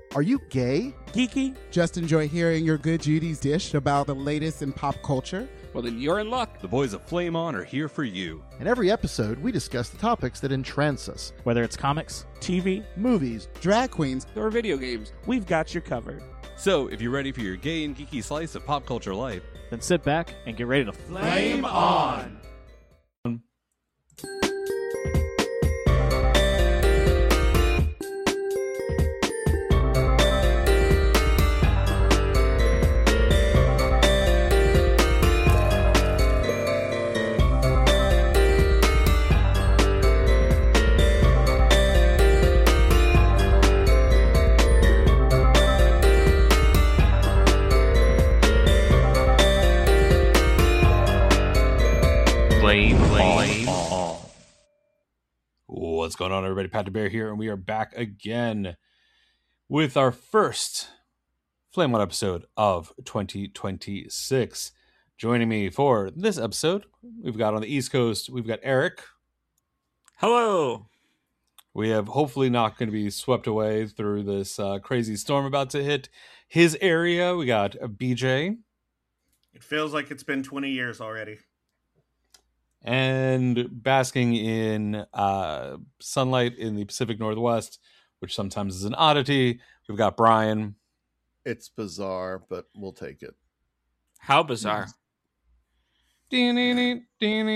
Are you gay? Geeky? Just enjoy hearing your good Judy's dish about the latest in pop culture? Well, then you're in luck. The boys of Flame On are here for you. In every episode, we discuss the topics that entrance us. Whether it's comics, TV, Movies, drag queens, or video games, we've got you covered. So, if you're ready for your gay and geeky slice of pop culture life, Then sit back and get ready to Flame on! Flame On. What's going on, everybody? Pat the Bear here, and we are back again with our first Flame On episode of 2026. Joining me for this episode, we've got on the East Coast, we've got Eric. Hello. We have hopefully not going to be swept away through this crazy storm about to hit his area. We got BJ. It feels like it's been 20 years already. And basking in sunlight in the Pacific Northwest, which sometimes is an oddity, we've got Brian. It's bizarre, but we'll take it. How bizarre. No.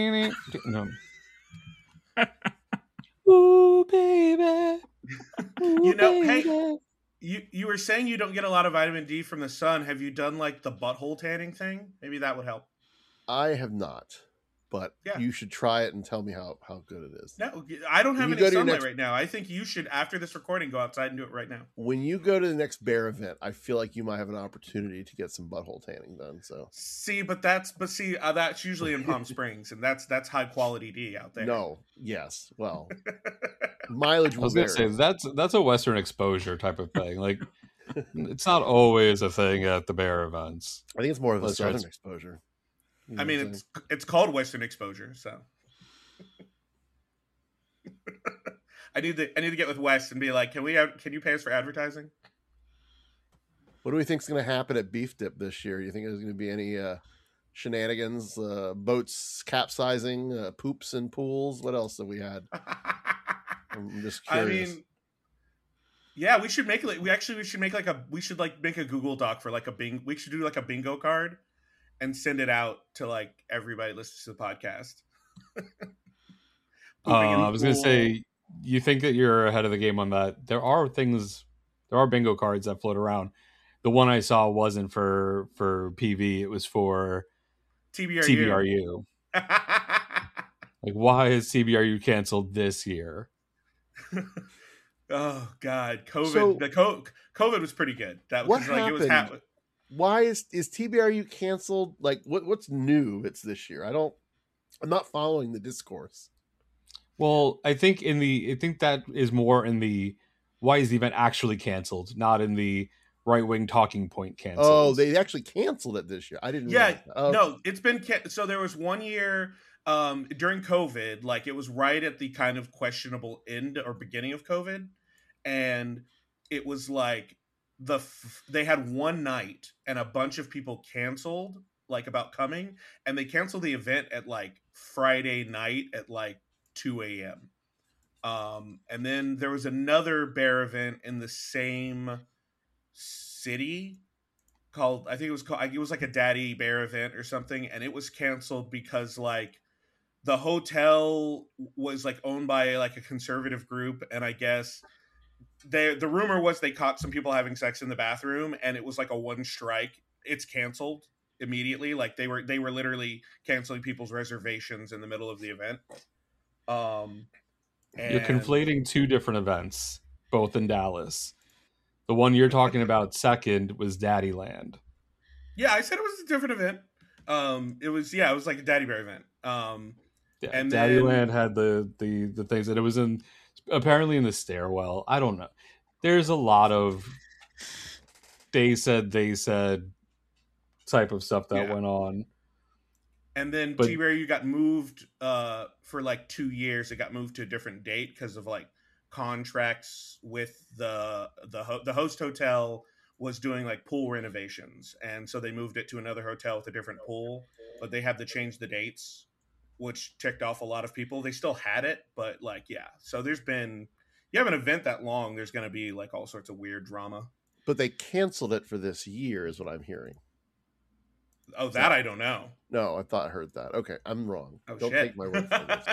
Ooh, baby. Ooh, You know, baby. hey, you were saying you don't get a lot of vitamin D from the sun. Have you done like the butthole tanning thing? Maybe that would help. I have not, but Yeah. you should try it and tell me how good it is. No, I don't have When any you go to your sunlight next- right now. I think you should, after this recording, go outside and do it right now. When you go to the next bear event, I feel like you might have an opportunity to get some butthole tanning done. So See, that's usually in Palm Springs, and that's high quality D out there. no, yes, well, mileage I will was going to vary. say, that's a Western exposure type of thing. Like, it's not always a thing at the bear events. I think it's more of a Let's try southern it. exposure. You I know mean, what I'm it's called Western exposure, so. I need to get with West and be like, can you pay us for advertising? What do we think is going to happen at Beef Dip this year? You think there's going to be any shenanigans, boats capsizing, poops in pools? What else have we had? I'm just I curious. mean, yeah, we should make we should make make a Google Doc for like we should do like a bingo card and send it out to like everybody listening to the podcast. Pooping in the I was going to pool. say, you think that you're ahead of the game on that. There are bingo cards that float around. The one I saw wasn't for PV, it was for TBRU. Like, why is TBRU canceled this year? Oh God, COVID. So- COVID was pretty good. That What was like it was happened? Why is TBRU canceled? Like, what's new? It's this year. I'm not following the discourse. Well, I think that is more in the why is the event actually canceled, not in the right-wing talking point canceled. Oh, they actually canceled it this year. I didn't. Yeah, realize that. Oh, no, it's been so there was 1 year during COVID, like it was right at the kind of questionable end or beginning of COVID, and it was like they had one night and a bunch of people canceled like about coming, and they canceled the event at like Friday night at like 2 a.m. And then there was another bear event in the same city called, I think it was like a Daddy Bear event or something, and it was canceled because like the hotel was like owned by like a conservative group, and I guess the rumor was they caught some people having sex in the bathroom, and it was like a one strike. It's canceled immediately. Like they were literally canceling people's reservations in the middle of the event. You're conflating two different events, both in Dallas. The one you're talking about second was Daddyland. Yeah, I said it was a different event. It was like a Daddy Bear event. Yeah, And Daddyland had the things that it was in, apparently in the stairwell. I don't know. There's a lot of they said type of stuff that went on. And then TBRU got moved for like 2 years. It got moved to a different date because of like contracts with the host hotel was doing like pool renovations, and so they moved it to another hotel with a different pool, but they had to change the dates, which ticked off a lot of people. They still had it, but like, yeah. So there's been, you have an event that long, there's going to be like all sorts of weird drama. But they canceled it for this year, is what I'm hearing. Oh, that I don't know. No, I heard that. Okay, I'm wrong. Oh, Don't shit. take my word for this.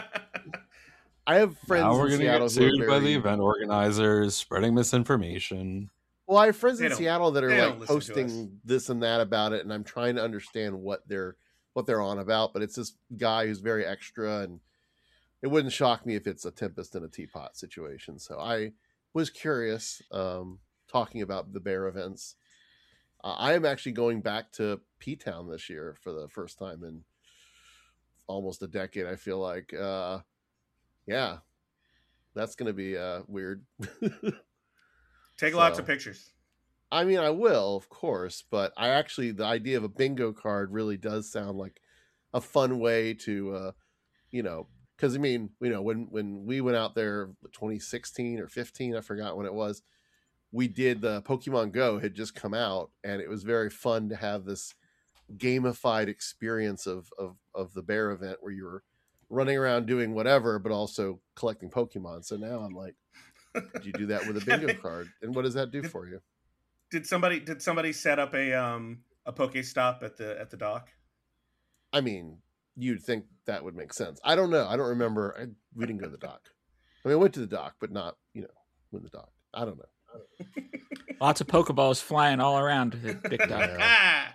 I have friends Now we're in going to Seattle get who are sued by very... the event organizers, spreading misinformation. Well, I have friends They in don't- Seattle that are they like don't listen to us. posting this and that about it, and I'm trying to understand what they're on about. But it's this guy who's very extra, and it wouldn't shock me if it's a Tempest in a Teapot situation. So I was curious, talking about the bear events. I am actually going back to P-Town this year for the first time in almost a decade. I feel like, yeah, that's going to be weird. Take lots So- of pictures. I mean, I will, of course, but the idea of a bingo card really does sound like a fun way to, because I mean, when we went out there 2016 or 15, I forgot when it was, we did the Pokemon Go had just come out, and it was very fun to have this gamified experience of the bear event where you were running around doing whatever, but also collecting Pokemon. So now I'm like, did you do that with a bingo card? And what does that do for you? Did somebody set up a Pokestop at the dock? I mean, you'd think that would make sense. I don't know. I don't remember. We didn't go to the dock. I mean, I went to the dock, but not, in the dock. I don't know. Lots of Pokeballs flying all around the Dick Dock. Yeah.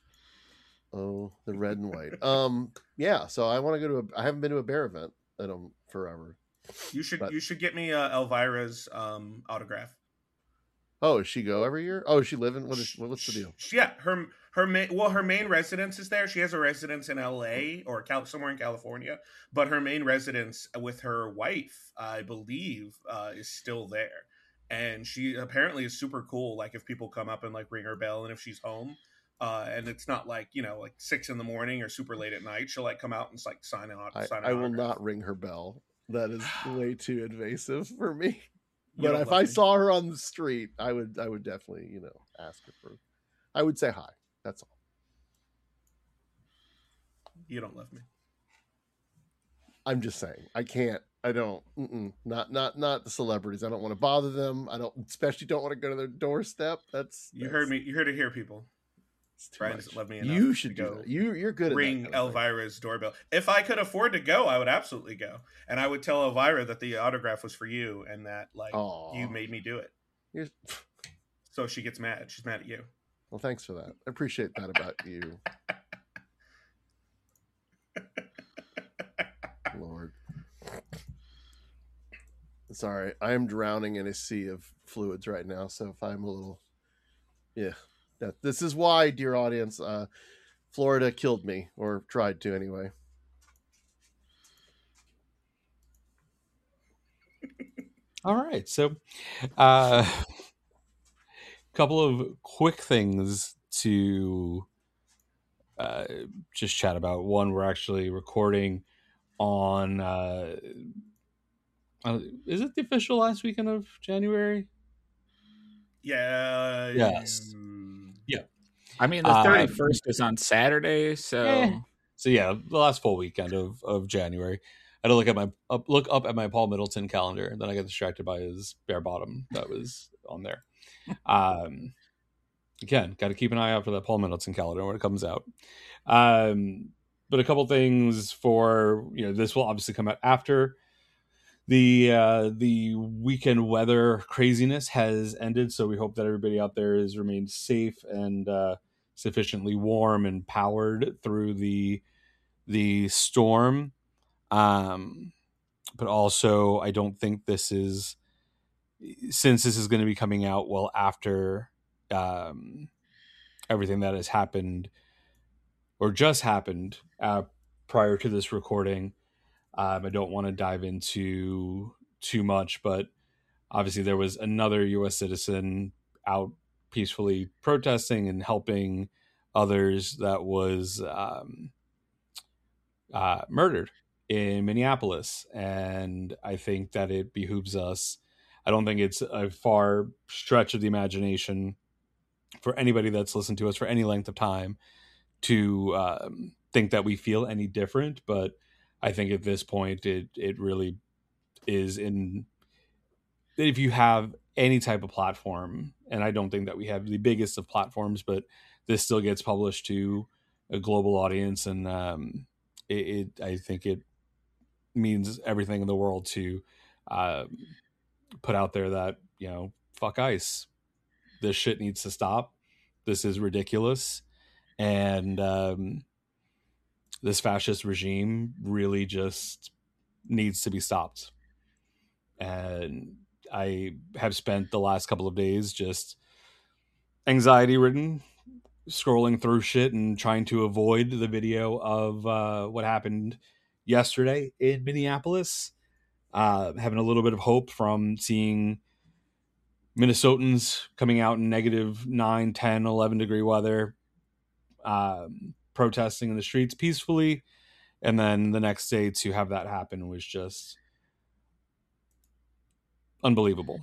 Oh, the red and white. Yeah. So I want to go to I haven't been to a bear event forever. You should But- you should get me Elvira's autograph. Oh, does she go every year? Oh, does she live in what's the deal? Yeah, her main residence is there. She has a residence in L.A. or somewhere in California, but her main residence with her wife, I believe, is still there. And she apparently is super cool. Like if people come up and like ring her bell, and if she's home, and it's not like like 6 a.m. or super late at night, she'll like come out and like sign an I will autograph. not ring her bell. That is way too invasive for me. You But don't if love I me. saw her on the street, I would definitely, ask her for. I would say hi. That's all. You don't love me. I'm just saying. I can't. I don't. Not the celebrities. I don't want to bother them. I especially don't want to go to their doorstep. You heard me. You heard it here, people. It's too Brian much. doesn't love me enough You to should go do that. You're good at ring that kind of thing. Elvira's doorbell. If I could afford to go, I would absolutely go, and I would tell Elvira that the autograph was for you and that like Aw. you made me do it. You're- So she gets mad. She's mad at you. Well, thanks for that. I appreciate that about you. Lord. Sorry, I am drowning in a sea of fluids right now. So if I'm a little, this is why, dear audience, Florida killed me, or tried to anyway. All right. So, a couple of quick things to just chat about. One, we're actually recording on, is it the official last weekend of January? Yeah. Yes. I mean, the 31st is on Saturday, so So yeah, the last full weekend of January. I had to look up at my Paul Middleton calendar, and then I got distracted by his bare bottom that was on there. Again, got to keep an eye out for that Paul Middleton calendar when it comes out. But a couple things for this will obviously come out after the weekend weather craziness has ended, so we hope that everybody out there has remained safe and sufficiently warm and powered through the storm. But also, I don't think since this is going to be coming out well after everything that has happened or just happened prior to this recording. I don't want to dive into too much, but obviously there was another U.S. citizen out peacefully protesting and helping others that was murdered in Minneapolis. And I think that it behooves us I don't think it's a far stretch of the imagination for anybody that's listened to us for any length of time to think that we feel any different. But I think at this point, it really is in, if you have any type of platform, and I don't think that we have the biggest of platforms, but this still gets published to a global audience, and I think it means everything in the world to put out there that, you know, fuck ICE. This shit needs to stop. This is ridiculous. And this fascist regime really just needs to be stopped. And I have spent the last couple of days just anxiety ridden, scrolling through shit and trying to avoid the video of what happened yesterday in Minneapolis. Having a little bit of hope from seeing Minnesotans coming out in negative 9, 10, 11 degree weather, protesting in the streets peacefully. And then the next day to have that happen was just unbelievable.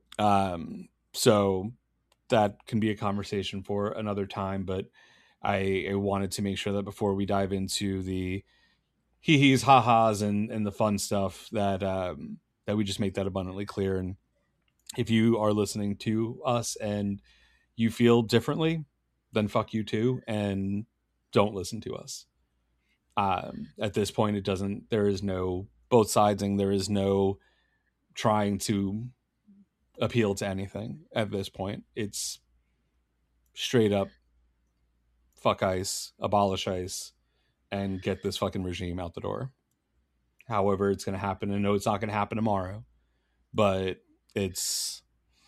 So that can be a conversation for another time, but I wanted to make sure that before we dive into the hee-hees, ha-has, and the fun stuff, that that we just make that abundantly clear. And if you are listening to us and you feel differently, then fuck you too, and don't listen to us. At this point, there is no both sidesing. There is no trying to appeal to anything at this point. It's straight up fuck ICE, abolish ICE, and get this fucking regime out the door. However it's going to happen. I know it's not going to happen tomorrow, but it's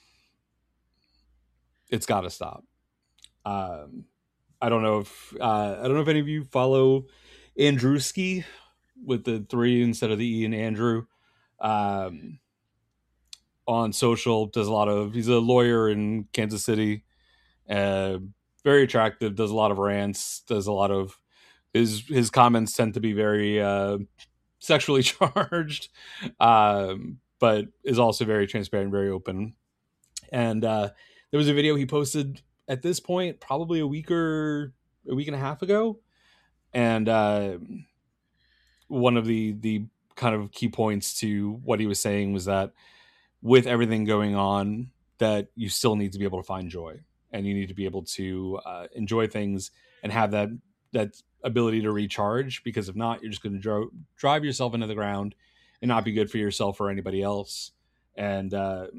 got to stop. I don't know if any of you follow Andrewski with the 3 instead of the E in Andrew. On social, he's a lawyer in Kansas City, very attractive, does a lot of rants, does a lot of his comments tend to be very sexually charged, but is also very transparent, very open. And there was a video he posted at this point probably a week and a half ago, and one of the kind of key points to what he was saying was that with everything going on, that you still need to be able to find joy, and you need to be able to enjoy things and have that ability to recharge, because if not, you're just going to drive yourself into the ground and not be good for yourself or anybody else. And I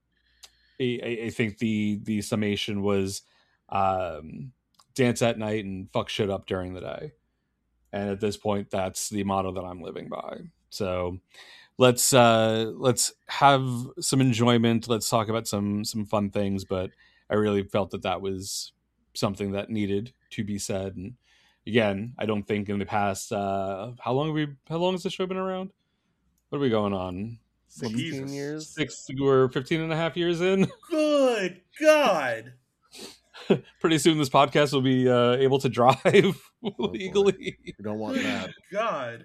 think the summation was dance at night and fuck shit up during the day. And at this point, that's the motto that I'm living by. So let's have some enjoyment. Let's talk about some fun things. But I really felt that was something that needed to be said. And again, I don't think in the past, how long has the show been around? What are we going on? 16 years? We're 15 and a half years in. Good God. Pretty soon this podcast will be able to drive legally. You don't want that. God.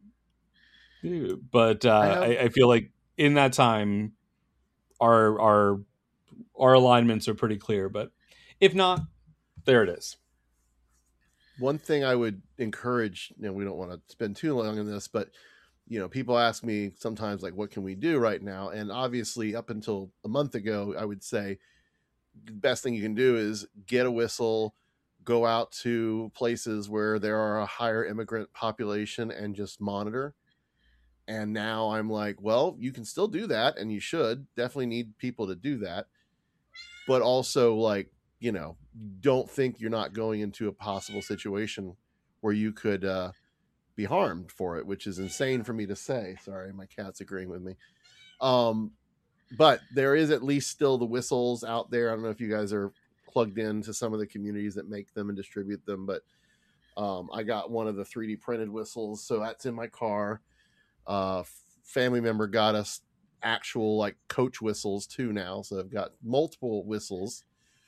But I feel like in that time, our alignments are pretty clear. But if not, there it is. One thing I would encourage, we don't want to spend too long on this, but people ask me sometimes, like, what can we do right now? And obviously up until a month ago, I would say the best thing you can do is get a whistle, go out to places where there are a higher immigrant population and just monitor. And now I'm like, well, you can still do that, and you should definitely need people to do that. But also, like, don't think you're not going into a possible situation where you could be harmed for it, which is insane for me to say. Sorry, my cat's agreeing with me. But there is at least still the whistles out there. I don't know if you guys are plugged into some of the communities that make them and distribute them, but I got one of the 3D printed whistles, so that's in my car. Family member got us actual like coach whistles too now, so I've got multiple whistles.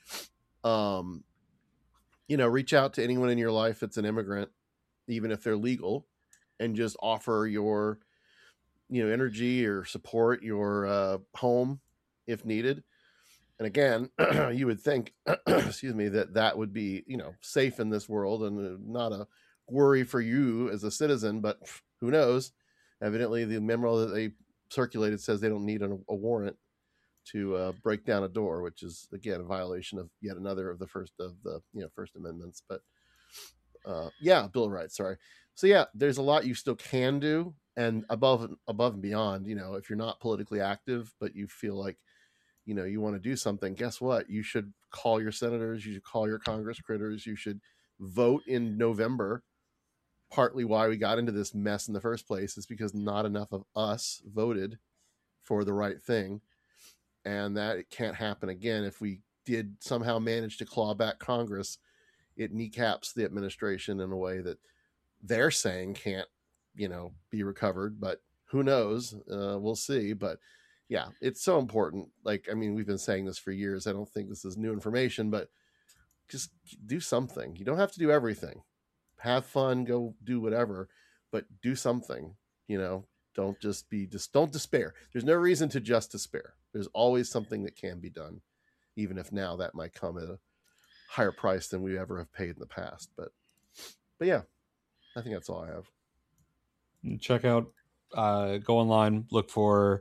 Reach out to anyone in your life that's an immigrant, even if they're legal, and just offer your energy or support, your home, if needed. And again, you would think, excuse me, that would be, safe in this world and not a worry for you as a citizen. But who knows? Evidently, the memo that they circulated says they don't need a warrant to break down a door, which is again a violation of yet another of the First Amendments. But Bill of Rights. Sorry. So yeah, there's a lot you still can do, and above and beyond. If you're not politically active, but you feel like you want to do something, guess what? You should call your senators. You should call your Congress critters. You should vote in November. Partly why we got into this mess in the first place is because not enough of us voted for the right thing. And that it can't happen again. If we did somehow manage to claw back Congress, it kneecaps the administration in a way that they're saying can't, be recovered. But who knows? We'll see. But yeah, it's so important. We've been saying this for years. I don't think this is new information, but just do something. You don't have to do everything. Have fun, go do whatever, but do something. Don't don't despair. There's no reason to just despair. There's always something that can be done, even if now that might come at a higher price than we ever have paid in the past. But yeah, I think that's all I have. Check out, go online, look for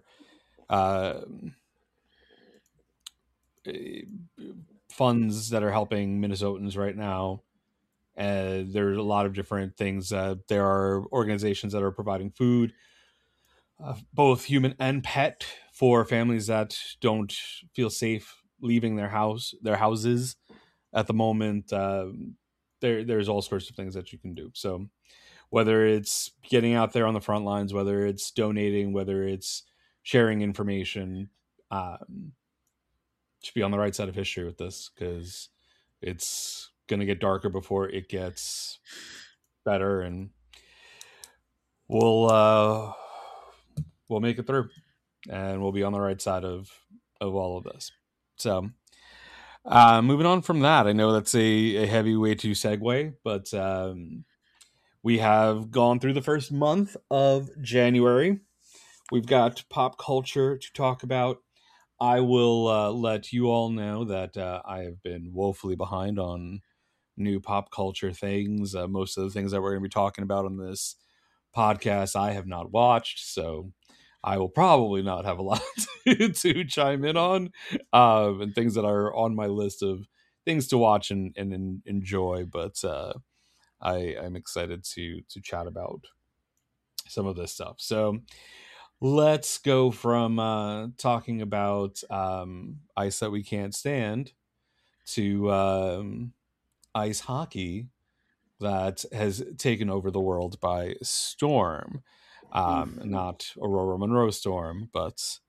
funds that are helping Minnesotans right now. There's a lot of different things. There are organizations that are providing food, both human and pet, for families that don't feel safe leaving their houses at the moment. There's all sorts of things that you can do. So whether it's getting out there on the front lines, whether it's donating, whether it's sharing information, should be on the right side of history with this, because it's going to get darker before it gets better, and we'll make it through, and we'll be on the right side of all of this. So moving on from that, I know that's a heavy way to segue, but we have gone through the first month of January. We've got pop culture to talk about. I will let you all know that I have been woefully behind on new pop culture things. Most of the things that we're going to be talking about on this podcast I have not watched, so I will probably not have a lot to chime in on, and things that are on my list of things to watch and enjoy. But I'm excited to chat about some of this stuff. So let's go from talking about ice that we can't stand to ice hockey that has taken over the world by storm. Not Aurora Monroe storm, but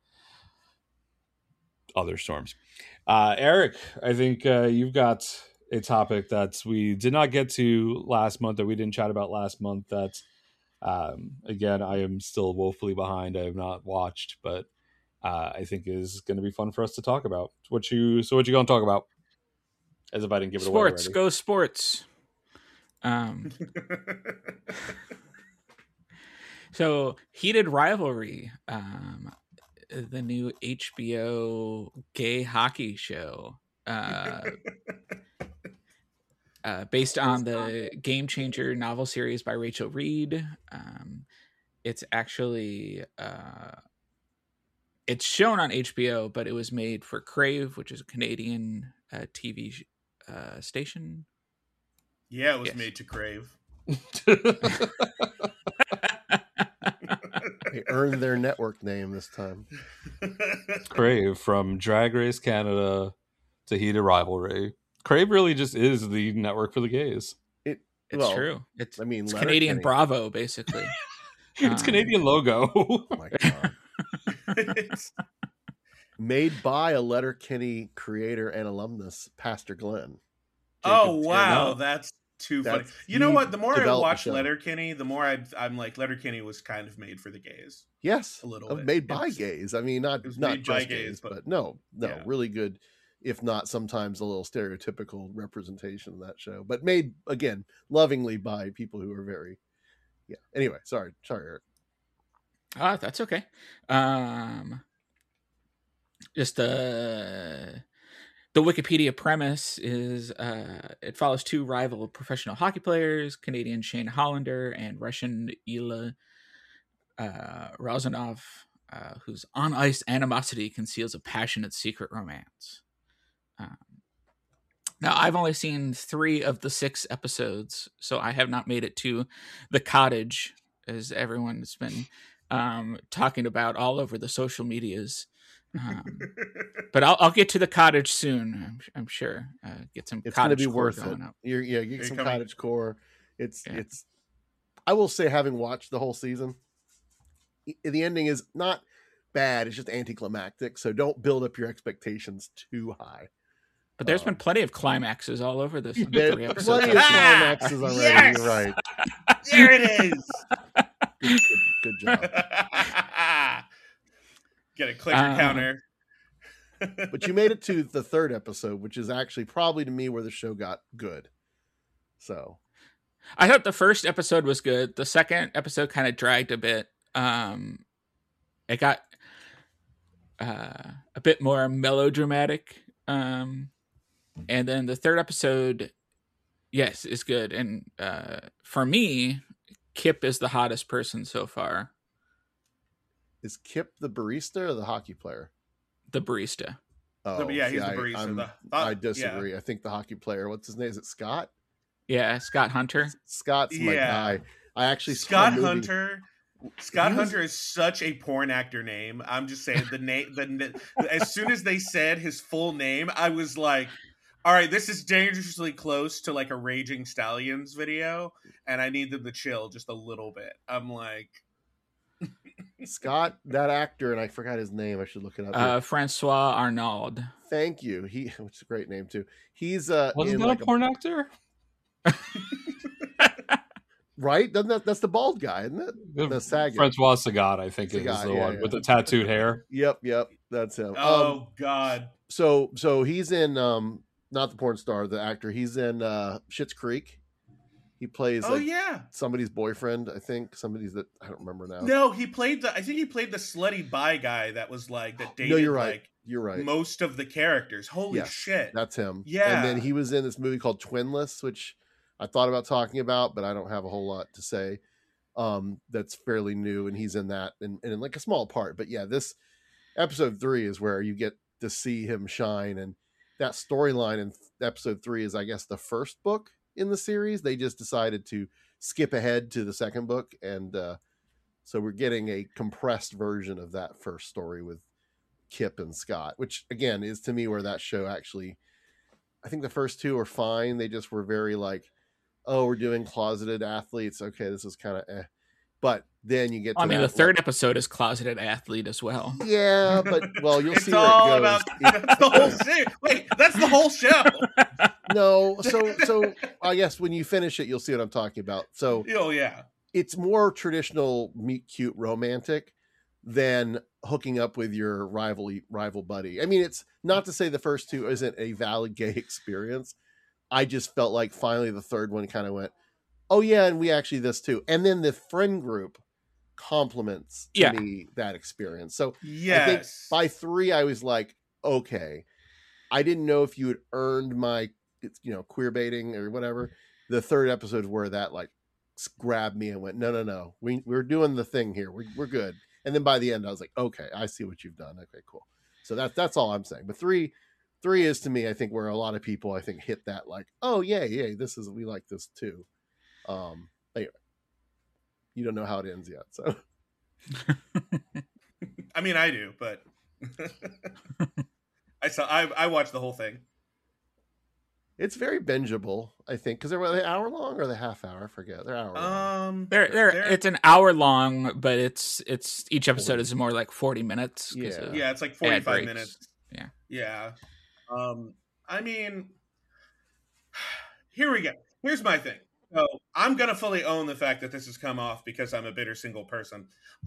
other storms. Eric, I think you've got a topic that we did not get to last month, that we didn't chat about last month, that again, I am still woefully behind. I have not watched, but I think is going to be fun for us to talk about. What you going to talk about? As if I didn't give it away already. Sports, go sports. So Heated Rivalry, the new HBO gay hockey show, based on the Game Changer novel series by Rachel Reed. It's actually it's shown on HBO, but it was made for Crave, which is a Canadian TV station. Yeah, it was made to Crave. They earned their network name this time. Crave, from Drag Race Canada to Heated Rivalry. Crave really just is the network for the gays. It's true. It's Canadian Kenny. Bravo, basically. It's Canadian logo. Oh my God. Made by a Letterkenny creator and alumnus, Pastor Glenn. Oh, wow. That's too funny. You know what? The more I watch Letterkenny, the more I'm like, Letterkenny was kind of made for the gays. Yes. A little bit. Made by gays. I mean, not just gays, but no, yeah. Really good, if not sometimes a little stereotypical representation of that show. But made, again, lovingly by people who are very, yeah. Anyway, sorry, Eric. That's okay. just the Wikipedia premise is it follows two rival professional hockey players, Canadian Shane Hollander and Russian Ilya Razanov, whose on-ice animosity conceals a passionate secret romance. Now, I've only seen 3 of the 6 episodes, so I have not made it to the cottage, as everyone's been talking about all over the social medias. But I'll get to the cottage soon. I'm sure. Get some. It's going to cottage be core worth it. going up. You get some coming? cottage core. It's. I will say, having watched the whole season, the ending is not bad. It's just anticlimactic. So don't build up your expectations too high. But there's been plenty of climaxes all over this. There's 3 episodes. plenty of climaxes already. Yes! You're right. There it is. Good job. Get a clicker counter. But you made it to the 3rd episode, which is actually probably to me where the show got good. So I thought the first episode was good. The second episode kind of dragged a bit. It got a bit more melodramatic. And then the 3rd episode, yes, is good. And for me, Kip is the hottest person so far. is Kip the barista or the hockey player? The barista. Oh, Yeah, he's see, the barista. I disagree. I think the hockey player, what's his name? Is it Scott? Yeah, Scott Hunter. Scott's my Yeah. guy. I actually saw Scott a movie- Hunter. Scott Hunter is such a porn actor name. I'm just saying the name. As soon as they said his full name, I was like, "All right, this is dangerously close to like a Raging Stallions video, and I need them to chill just a little bit." I'm like, Scott, that actor, and I forgot his name. I should look it up. here. Francois Arnaud. Thank you. Which is a great name too. He's Wasn't in that like a porn actor? right? Doesn't that's the bald guy, isn't it? The Saget. Francois Sagat, I think, is Sagat, the yeah, one yeah. with the tattooed hair. Yep, that's him. "Oh God." So he's in not the porn star, the actor. He's in Schitt's Creek. He plays Oh yeah. somebody's boyfriend, I think. Somebody's that I don't remember now. No, he played the. I think he played the slutty bi guy that was like that dated. No, you're right. Like, You're right. most of the characters. Holy Yes, shit. That's him. Yeah. And then he was in this movie called Twinless, which I thought about talking about, but I don't have a whole lot to say. That's fairly new, and he's in that and in like a small part. But yeah, this episode 3 is where you get to see him shine, and that storyline in episode 3 is, I guess, the first book in the series. They just decided to skip ahead to the second book, and so we're getting a compressed version of that first story with Kip and Scott, which again is to me where that show actually, I think the first 2 are fine. They just were very like, oh, we're doing closeted athletes. Okay, this is kind of but then you get to I mean, that, the 3rd episode is closeted athlete as well. yeah, but well, you'll It's see where all it goes. about that's the whole series. Wait, that's the whole show. No, so I guess when you finish it, you'll see what I'm talking about. So Oh yeah. it's more traditional meet cute romantic than hooking up with your rival buddy. I mean, it's not to say the first 2 isn't a valid gay experience. I just felt like finally the 3rd one kind of went, oh yeah, and we actually this too. And then the friend group complements to me that experience. So I think Yes. by 3, I was like, okay, I didn't know if you had earned my, queer baiting or whatever. The 3rd episode where that like grabbed me and went, no, we're doing the thing here. We're good. And then by the end, I was like, okay, I see what you've done. Okay, cool. So that's all I'm saying. But 3 is to me, I think, where a lot of people I think hit that like, oh yeah, we like this too. Anyway, you don't know how it ends yet, so. I mean, I do, but I watched the whole thing. It's very bingeable, I think, because they're hour long or the half hour. I forget. They're hour long. It's an hour long, but it's each episode is more like 40 minutes. Yeah, it's like 45 breaks. minutes. Yeah. Yeah. I mean, here we go. Here's my thing. So I'm gonna fully own the fact that this has come off because I'm a bitter single person.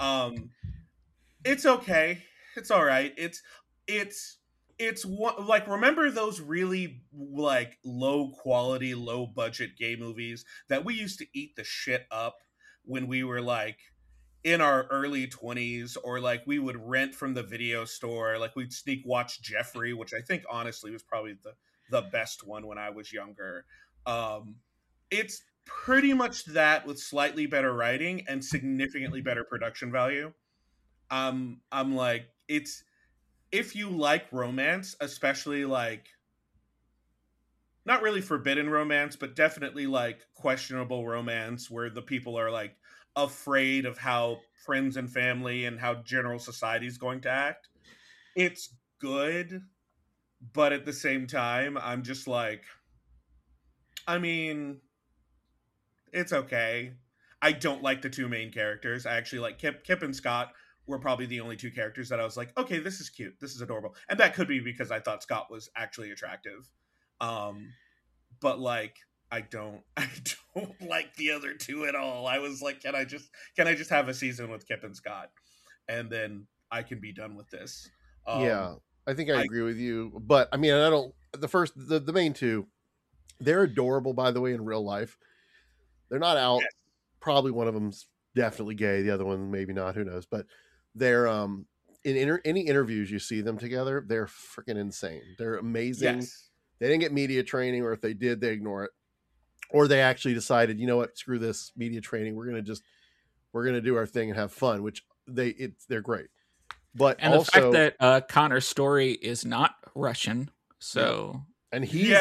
It's okay. It's all right. It's like, remember those really like low quality, low budget gay movies that we used to eat the shit up when we were like in our early 20s, or like we would rent from the video store, like we'd sneak watch Jeffrey, which I think honestly was probably the best one when I was younger. It's pretty much that with slightly better writing and significantly better production value. I'm like, it's, if you like romance, especially like not really forbidden romance, but definitely like questionable romance where the people are like afraid of how friends and family and how general society is going to act. It's good, but at the same time, I'm just like, I mean, it's okay. I don't like the two main characters. I actually like Kip and Scott were probably the only two characters that I was like, okay, this is cute. This is adorable. And that could be because I thought Scott was actually attractive. Um, but like I don't like the other two at all. I was like, can I just have a season with Kip and Scott and then I can be done with this. Yeah, I think I agree with you, but I mean, I don't. The main two, they're adorable, by the way, in real life. They're not out. Yes. Probably one of them's definitely gay. The other one maybe not. Who knows? But they're in any interviews you see them together, they're freaking insane. They're amazing. Yes. They didn't get media training, or if they did, they ignore it, or they actually decided, you know what, screw this media training. We're gonna do our thing and have fun. Which they're great. But And also, the fact that Connor's story is not Russian, so and he's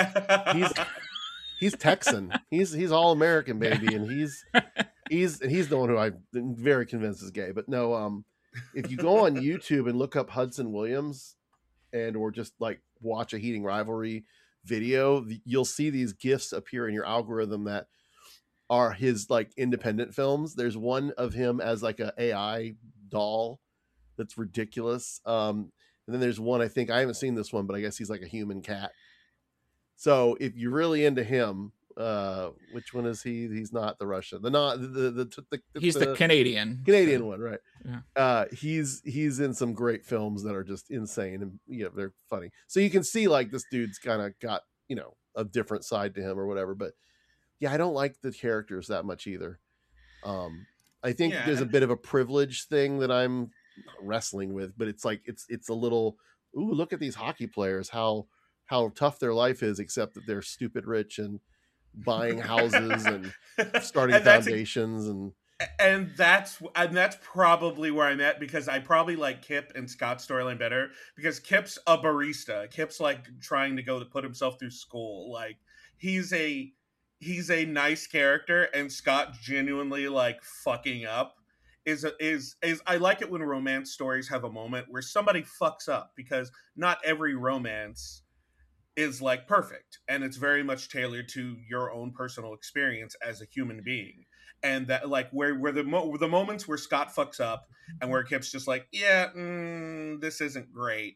Texan. He's all American, baby, and he's the one who I'm very convinced is gay. But no, if you go on YouTube and look up Hudson Williams, and or just like watch a Heating Rivalry video, you'll see these GIFs appear in your algorithm that are his like independent films. There's one of him as like a AI doll that's ridiculous. And then there's one, I think, I haven't seen this one, but I guess he's like a human cat. So if you're really into him, which one is he? He's not the Russian. He's the Canadian one, right? Yeah. He's in some great films that are just insane, and they're funny. So you can see like this dude's kind of got a different side to him or whatever. But yeah, I don't like the characters that much either. I think there's a bit of a privilege thing that I'm wrestling with, but it's like it's a little, ooh, look at these hockey players, how tough their life is, except that they're stupid rich and buying houses and starting foundations and that's probably where I'm at, because I probably like Kip and Scott's storyline better, because Kip's a barista. Kip's like trying to go to put himself through school. Like he's a nice character, and Scott genuinely like fucking up is I like it when romance stories have a moment where somebody fucks up, because not every romance is like perfect, and it's very much tailored to your own personal experience as a human being. And that like where the moments where Scott fucks up and where Kip's just like, this isn't great,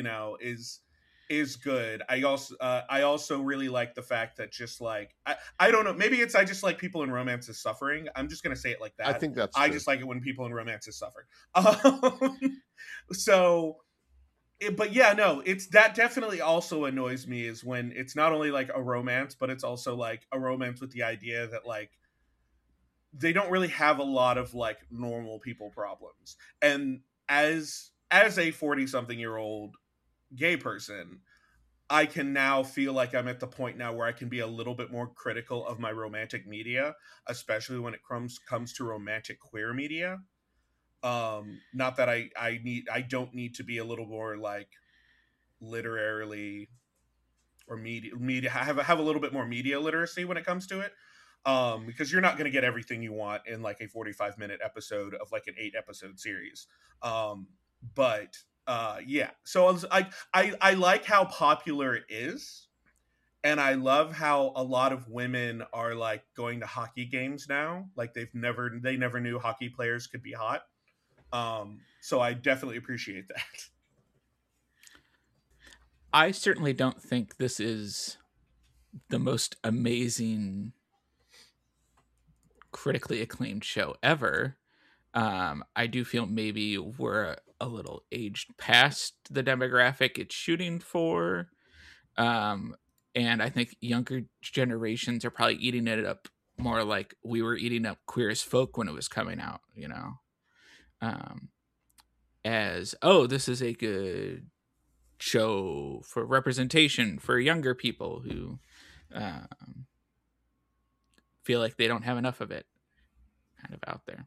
is good. I also really like the fact that just like I don't know, maybe it's I just like people in romances suffering. I'm just gonna say it like that. I think that's I true. just like it when people in romances suffer. But yeah, no, it's that definitely also annoys me, is when it's not only like a romance, but it's also like a romance with the idea that like they don't really have a lot of like normal people problems. And as a 40-something-year-old gay person, I can now feel like I'm at the point now where I can be a little bit more critical of my romantic media, especially when it comes to romantic queer media. Not that I don't need to be a little more like literarily or media have a little bit more media literacy when it comes to it. Because you're not going to get everything you want in like a 45-minute episode of like an 8-episode series. But yeah, so I like how popular it is, and I love how a lot of women are like going to hockey games now. Like they never knew hockey players could be hot. So I definitely appreciate that. I certainly don't think this is the most amazing, critically acclaimed show ever. I do feel maybe we're a little aged past the demographic it's shooting for. And I think younger generations are probably eating it up more like we were eating up Queer as Folk when it was coming out, as, oh, this is a good show for representation for younger people who feel like they don't have enough of it kind of out there.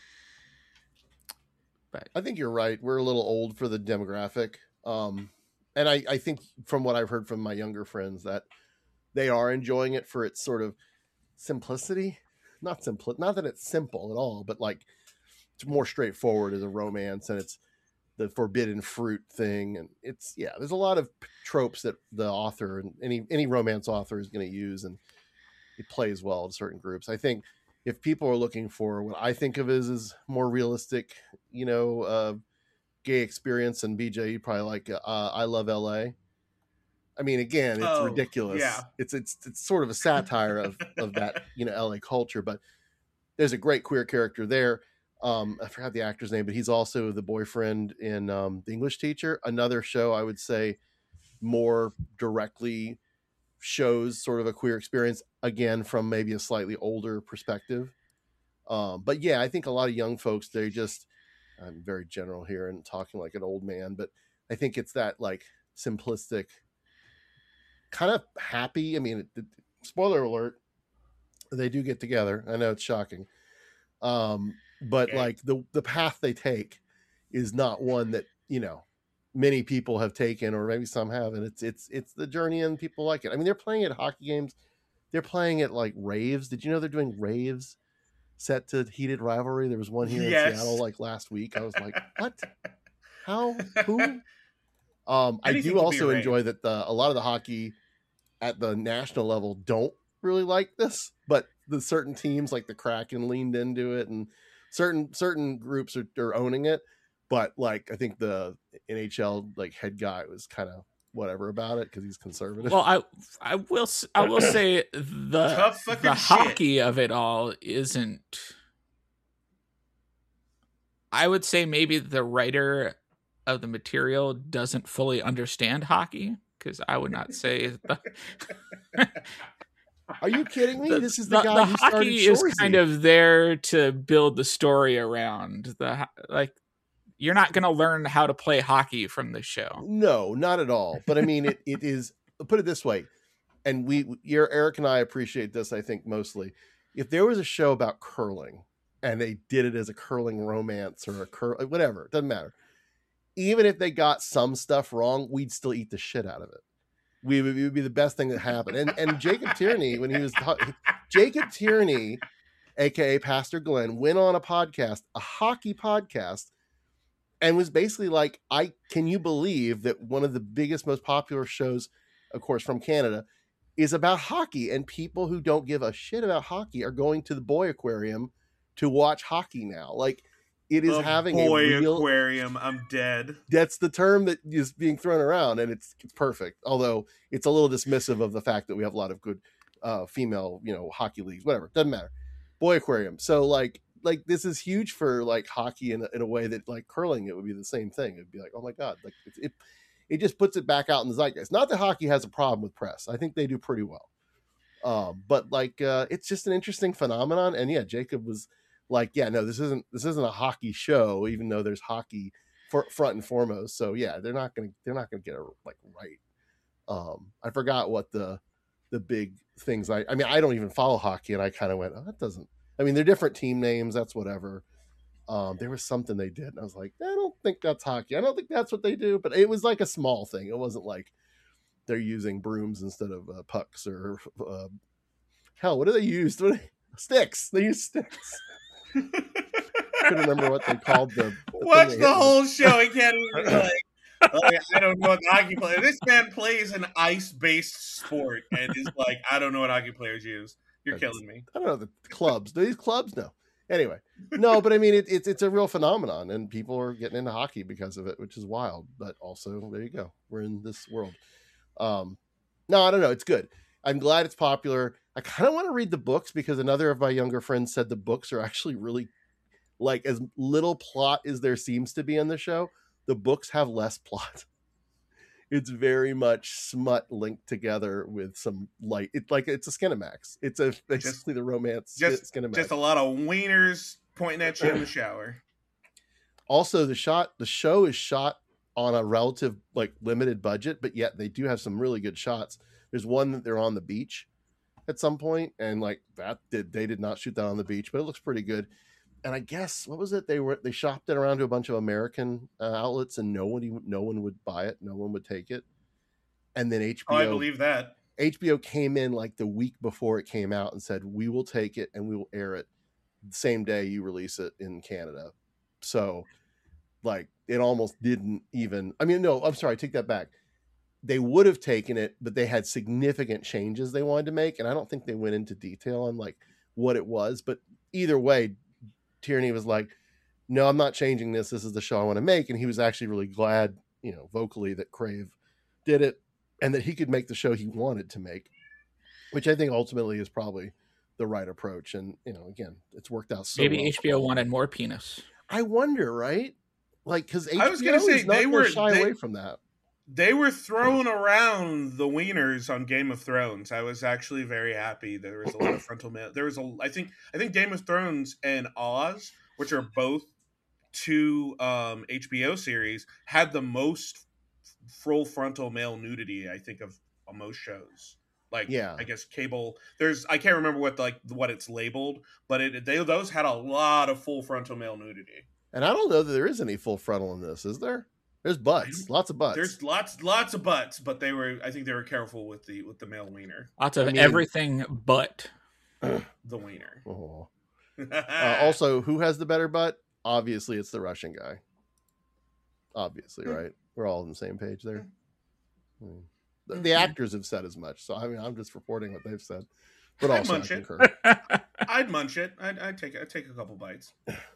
But I think you're right. We're a little old for the demographic. And I think from what I've heard from my younger friends that they are enjoying it for its sort of simplicity. Not that it's simple at all, but like it's more straightforward as a romance, and it's the forbidden fruit thing. And it's, yeah, there's a lot of tropes that the author and any romance author is going to use, and it plays well in certain groups. I think if people are looking for what I think of as more realistic, gay experience, and BJ, you probably like I Love LA. I mean, again, it's ridiculous. Yeah. It's sort of a satire of that, LA culture, but there's a great queer character there. I forgot the actor's name, but he's also the boyfriend in The English Teacher, another show I would say more directly shows sort of a queer experience, again, from maybe a slightly older perspective. But yeah, I think a lot of young folks, I'm very general here and talking like an old man, but I think it's that like simplistic, kind of happy. I mean, spoiler alert, they do get together. I know it's shocking. But Okay. like the path they take is not one that, many people have taken, or maybe some have. And it's the journey, and people like it. I mean, they're playing at hockey games. They're playing at like raves. Did you know they're doing raves set to Heated Rivalry? There was one here in Seattle like last week. I was like, what? How? Who? I Anything do could be also a rave. enjoy that a lot of the hockey at the national level don't really like this, but the certain teams like the Kraken leaned into it, and certain groups are owning it. But like, I think the NHL like head guy was kind of whatever about it because he's conservative. well, I will say Tough fucking the shit. hockey of it all isn't. I would say maybe the writer of the material doesn't fully understand hockey, because I would not say Are you kidding me? This is the the guy who started hockey is Shoresy. kind of there to build the story around you're not going to learn how to play hockey from the show. No, not at all. But I mean, it is, put it this way. And Eric and I appreciate this, I think, mostly. If there was a show about curling and they did it as a curling romance or whatever, it doesn't matter. Even if they got some stuff wrong, we'd still eat the shit out of it. It would be the best thing that happened. And Jacob Tierney, when he was Jacob Tierney, aka Pastor Glenn, went on a podcast, a hockey podcast, and was basically like, can you believe that one of the biggest, most popular shows, of course, from Canada, is about hockey, and people who don't give a shit about hockey are going to the Boy Aquarium to watch hockey now. Like, it is having a real aquarium. I'm dead. That's the term that is being thrown around, and it's perfect. Although it's a little dismissive of the fact that we have a lot of good female, hockey leagues, whatever. Doesn't matter. Boy Aquarium. So like this is huge for like hockey in a way that like curling, it would be the same thing. It'd be like, oh my God, like it just puts it back out in the zeitgeist. Not that hockey has a problem with press. I think they do pretty well. But like it's just an interesting phenomenon. And yeah, Jacob was like, yeah, no, this isn't a hockey show, even though there's hockey front and foremost. So yeah, they're not gonna get it like right. I forgot what the big things. I mean, I don't even follow hockey, and I kind of went, oh, that doesn't. I mean, they're different team names. That's whatever. There was something they did, and I was like, I don't think that's hockey. I don't think that's what they do. But it was like a small thing. It wasn't like they're using brooms instead of pucks or hell. What do they use? Sticks. They use sticks. I couldn't remember what they called the Watch thing the whole show. He can't even be like, I don't know what the hockey player. This man plays an ice-based sport and is like, I don't know what hockey players use. You're killing me. I don't know the clubs. Do these clubs? No. Anyway, no, but I mean, it's a real phenomenon, and people are getting into hockey because of it, which is wild. But also, there you go. We're in this world. No, I don't know. It's good. I'm glad it's popular. I kind of want to read the books because another of my younger friends said the books are actually really like as little plot as there seems to be in the show. The books have less plot. It's very much smut linked together with some light. It's like it's a Skinamax. It's basically the romance Skinamax. Just a lot of wieners pointing at you in the shower. Also, the show is shot on a relative like limited budget, but yet they do have some really good shots. There's one that they're on the beach at some point, and like they did not shoot that on the beach, but it looks pretty good. And I guess what was it? They shopped it around to a bunch of American outlets, and no one would buy it, no one would take it. And then HBO, Oh, I believe that. HBO came in like the week before it came out and said, we will take it and we will air it the same day you release it in Canada. So like it almost didn't even, I mean, no, I'm sorry, I take that back. They would have taken it, but they had significant changes they wanted to make. And I don't think they went into detail on like what it was, but either way, Tierney was like, no, I'm not changing this. This is the show I want to make. And he was actually really glad, vocally that Crave did it and that he could make the show he wanted to make, which I think ultimately is probably the right approach. And, again, it's worked out so Maybe well. HBO wanted more penis. I wonder, right? Like, because HBO I was gonna say, is not they going were- to shy they- away from that. They were throwing around the wieners on Game of Thrones. I was actually very happy. There was a lot of frontal male. There was I think Game of Thrones and Oz, which are both two HBO series, had the most full frontal male nudity, I think, of most shows. Like, Yeah. I guess cable. I can't remember what it's labeled, but those had a lot of full frontal male nudity. And I don't know that there is any full frontal in this, is there? There's butts, lots of butts. There's lots of butts, but I think they were careful with the male wiener, Lots of everything but the wiener. Oh. Also, who has the better butt? Obviously, it's the Russian guy. Obviously, right? We're all on the same page there. The actors have said as much, so I mean, I'm just reporting what they've said. But I'd also, I munch it. concur. I'd munch it. I'd take a couple bites.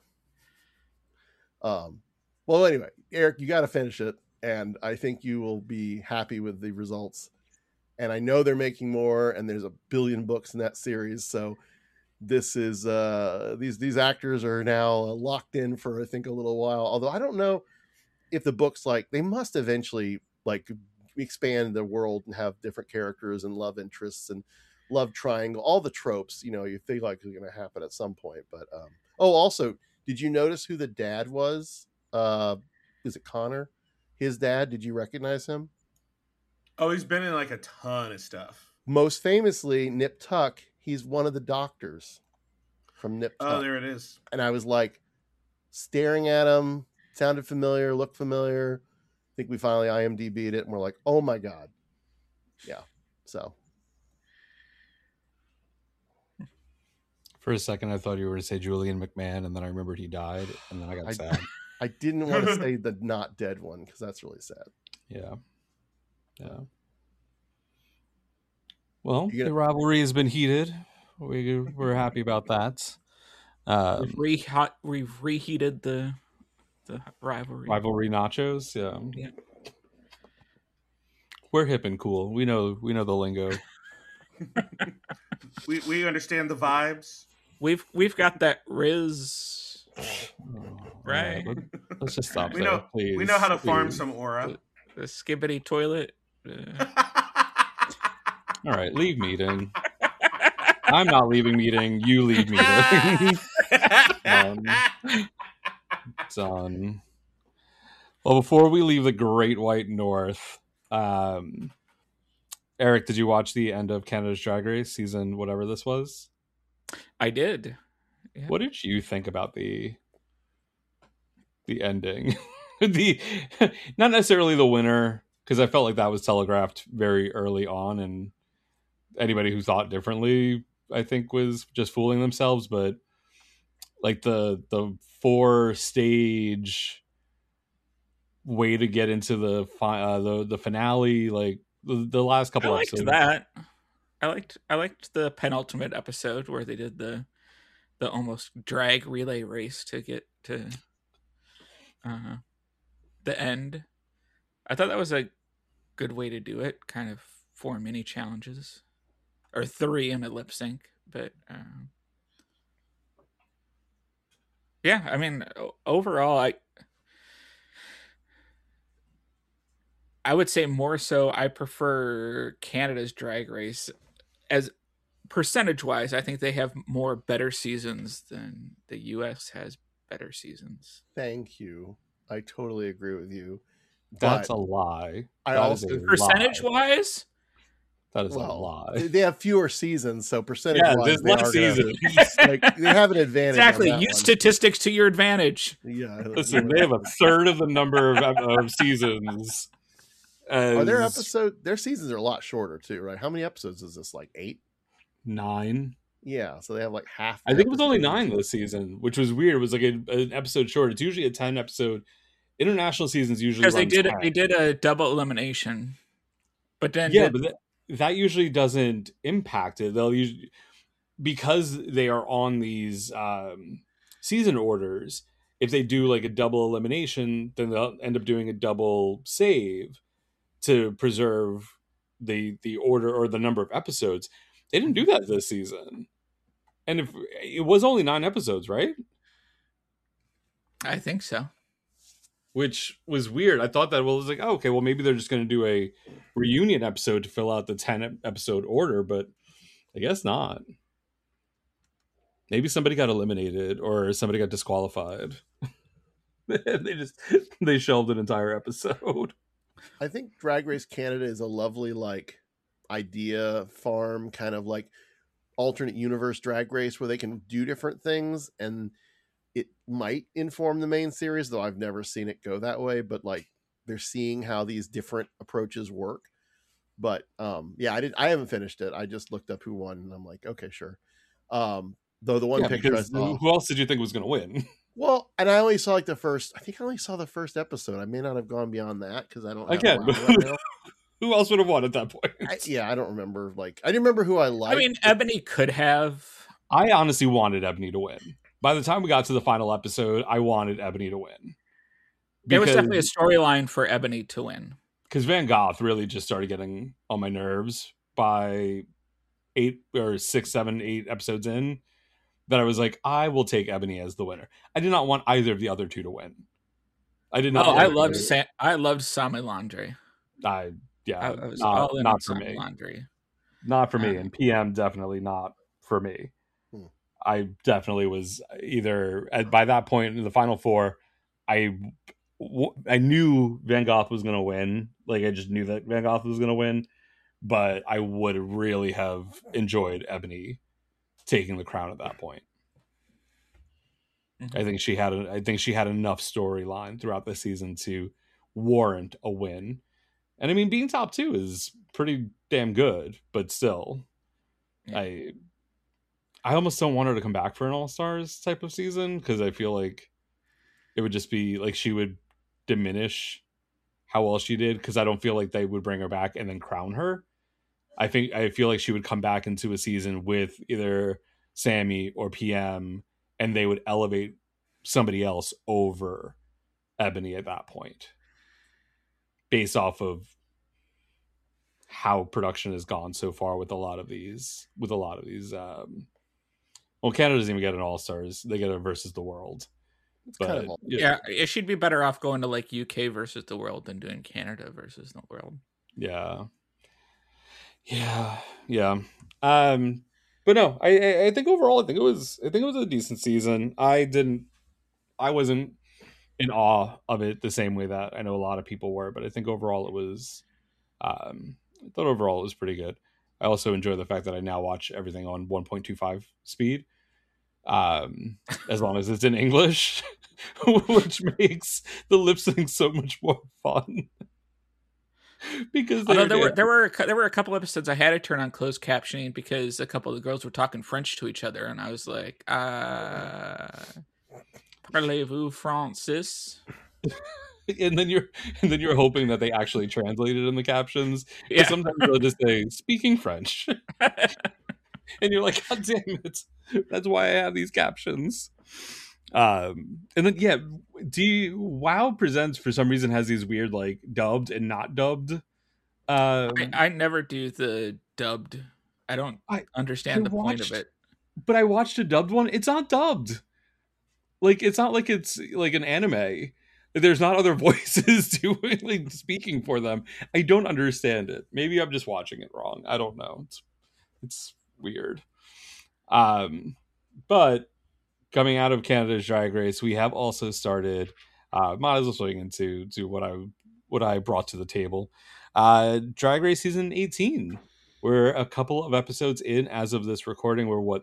Well, anyway, Eric, you got to finish it, and I think you will be happy with the results. And I know they're making more, and there's a billion books in that series, so this is these actors are now locked in for I think a little while. Although I don't know if the books they must eventually expand the world and have different characters and love interests and love triangle, all the tropes you think are going to happen at some point. But also, did you notice who the dad was? Is it Connor? His dad? Did you recognize him? Oh, he's been in a ton of stuff. Most famously, Nip Tuck. He's one of the doctors from Nip Tuck. Oh, there it is. And I was staring at him. Sounded familiar, looked familiar. I think we finally IMDb'd it, and we're like, oh my God. Yeah. So. For a second, I thought you were going to say Julian McMahon, and then I remembered he died, and then I got sad. I didn't want to say the not dead one because that's really sad. Yeah. Well, the rivalry has been heated. We're happy about that. We've reheated the rivalry. Rivalry nachos. Yeah. We're hip and cool. We know the lingo. we understand the vibes. We've got that Riz, right? Let's just stop. We know how to farm some aura. The skibbity toilet. All right, leave meeting. I'm not leaving meeting. You leave meeting. Done. Well, before we leave the Great White North, Eric, did you watch the end of Canada's Drag Race season, whatever this was? I did. Yeah. What did you think about the ending? Not necessarily the winner, because I felt like that was telegraphed very early on, and anybody who thought differently, I think, was just fooling themselves. But the 4-stage way to get into the finale, the last couple episodes. That I liked the penultimate episode where they did the almost drag relay race to get to the end. I thought that was a good way to do it, kind of 4 mini challenges or 3 in a lip sync. But yeah, I mean, overall, I would say more so I prefer Canada's Drag Race. As percentage wise, I think they have more better seasons than the US has better seasons. Thank you. I totally agree with you. That's But a lie. I That also- is a Percentage lie. wise, That is a well, lie. they have fewer seasons, so percentage Yeah, wise, there's they less are gonna, seasons. like, they have an advantage. exactly. on that Use one. statistics to your advantage. Yeah. Listen, they have a third of the number of seasons. Are their As their seasons are a lot shorter too, right? How many episodes is this? Like 8? 9. Yeah, so they have like half. I the think it was only episodes. 9 this season, which was weird. It was like an episode short. It's usually a 10 episode. International seasons usually Because run 10. they did a double elimination. But then Yeah, but that usually doesn't impact it. They'll usually, because they are on these season orders, if they do like a double elimination, then they'll end up doing a double save to preserve the order or the number of episodes. They didn't do that this season. And if it was only 9 episodes, right? I think so. Which was weird. I thought that, well, it was like, oh, okay, well, maybe they're just going to do a reunion episode to fill out the 10 episode order, but I guess not. Maybe somebody got eliminated or somebody got disqualified. they shelved an entire episode. I think Drag Race Canada is a lovely like idea farm, kind of like alternate universe Drag Race where they can do different things, and it might inform the main series, though I've never seen it go that way. But like they're seeing how these different approaches work. But yeah, I haven't finished it. I just looked up who won, and I'm like, okay, sure. Though the one picture I saw, who else did you think was going to win? well, and I only saw like the first. I think I only saw the first episode. I may not have gone beyond that because I don't. Again, have Wow right now. who else would have won at that point? I don't remember. Like, I didn't remember who I liked. I mean, Ebony could have. I honestly wanted Ebony to win. By the time we got to the final episode, I wanted Ebony to win. There was definitely a storyline for Ebony to win. Because Van Gogh really just started getting on my nerves by 8 or 6, 7, 8 episodes in. That I was like, I will take Ebony as the winner. I did not want either of the other two to win. I did not. Oh, I loved Sami Laundry. I was all in on not for Sami me. Laundry. Not for me, and PM definitely not for me. I definitely was either by that point in the final 4. I knew Van Gogh was going to win. Like I just knew that Van Gogh was going to win, but I would really have enjoyed Ebony taking the crown at that point. Mm-hmm. I think she had enough storyline throughout the season to warrant a win. And I mean, being top 2 is pretty damn good, but still, yeah. I almost don't want her to come back for an All-Stars type of season because I feel like it would just be like she would diminish how well she did because I don't feel like they would bring her back and then crown her. I feel like she would come back into a season with either Sami or PM and they would elevate somebody else over Ebony at that point based off of how production has gone so far with a lot of these well, Canada doesn't even get an All-Stars. They get a versus the world. But yeah, it should be better off going to like UK versus the world than doing Canada versus the world. Yeah. But no, I think overall, I think it was a decent season. I wasn't in awe of it the same way that I know a lot of people were, but I think overall it was, I thought overall it was pretty good. I also enjoy the fact that I now watch everything on 1.25 speed, as long as it's in English, which makes the lip sync so much more fun. Because there were a couple episodes I had to turn on closed captioning because a couple of the girls were talking French to each other, and I was like, "Parlez-vous français?" and then you're hoping that they actually translate it in the captions. Yeah. Sometimes they'll just say speaking French, and you're like, God damn it! That's why I have these captions. And then WoW Presents for some reason has these weird like dubbed and not dubbed. I never do the dubbed. I don't understand the point of it. But I watched a dubbed one. It's not dubbed. Like it's not like it's like an anime. There's not other voices doing like speaking for them. I don't understand it. Maybe I'm just watching it wrong. I don't know. It's weird. But coming out of Canada's Drag Race, we have also started. Might as well swing into what I brought to the table. Drag Race season 18. We're a couple of episodes in as of this recording. We're what,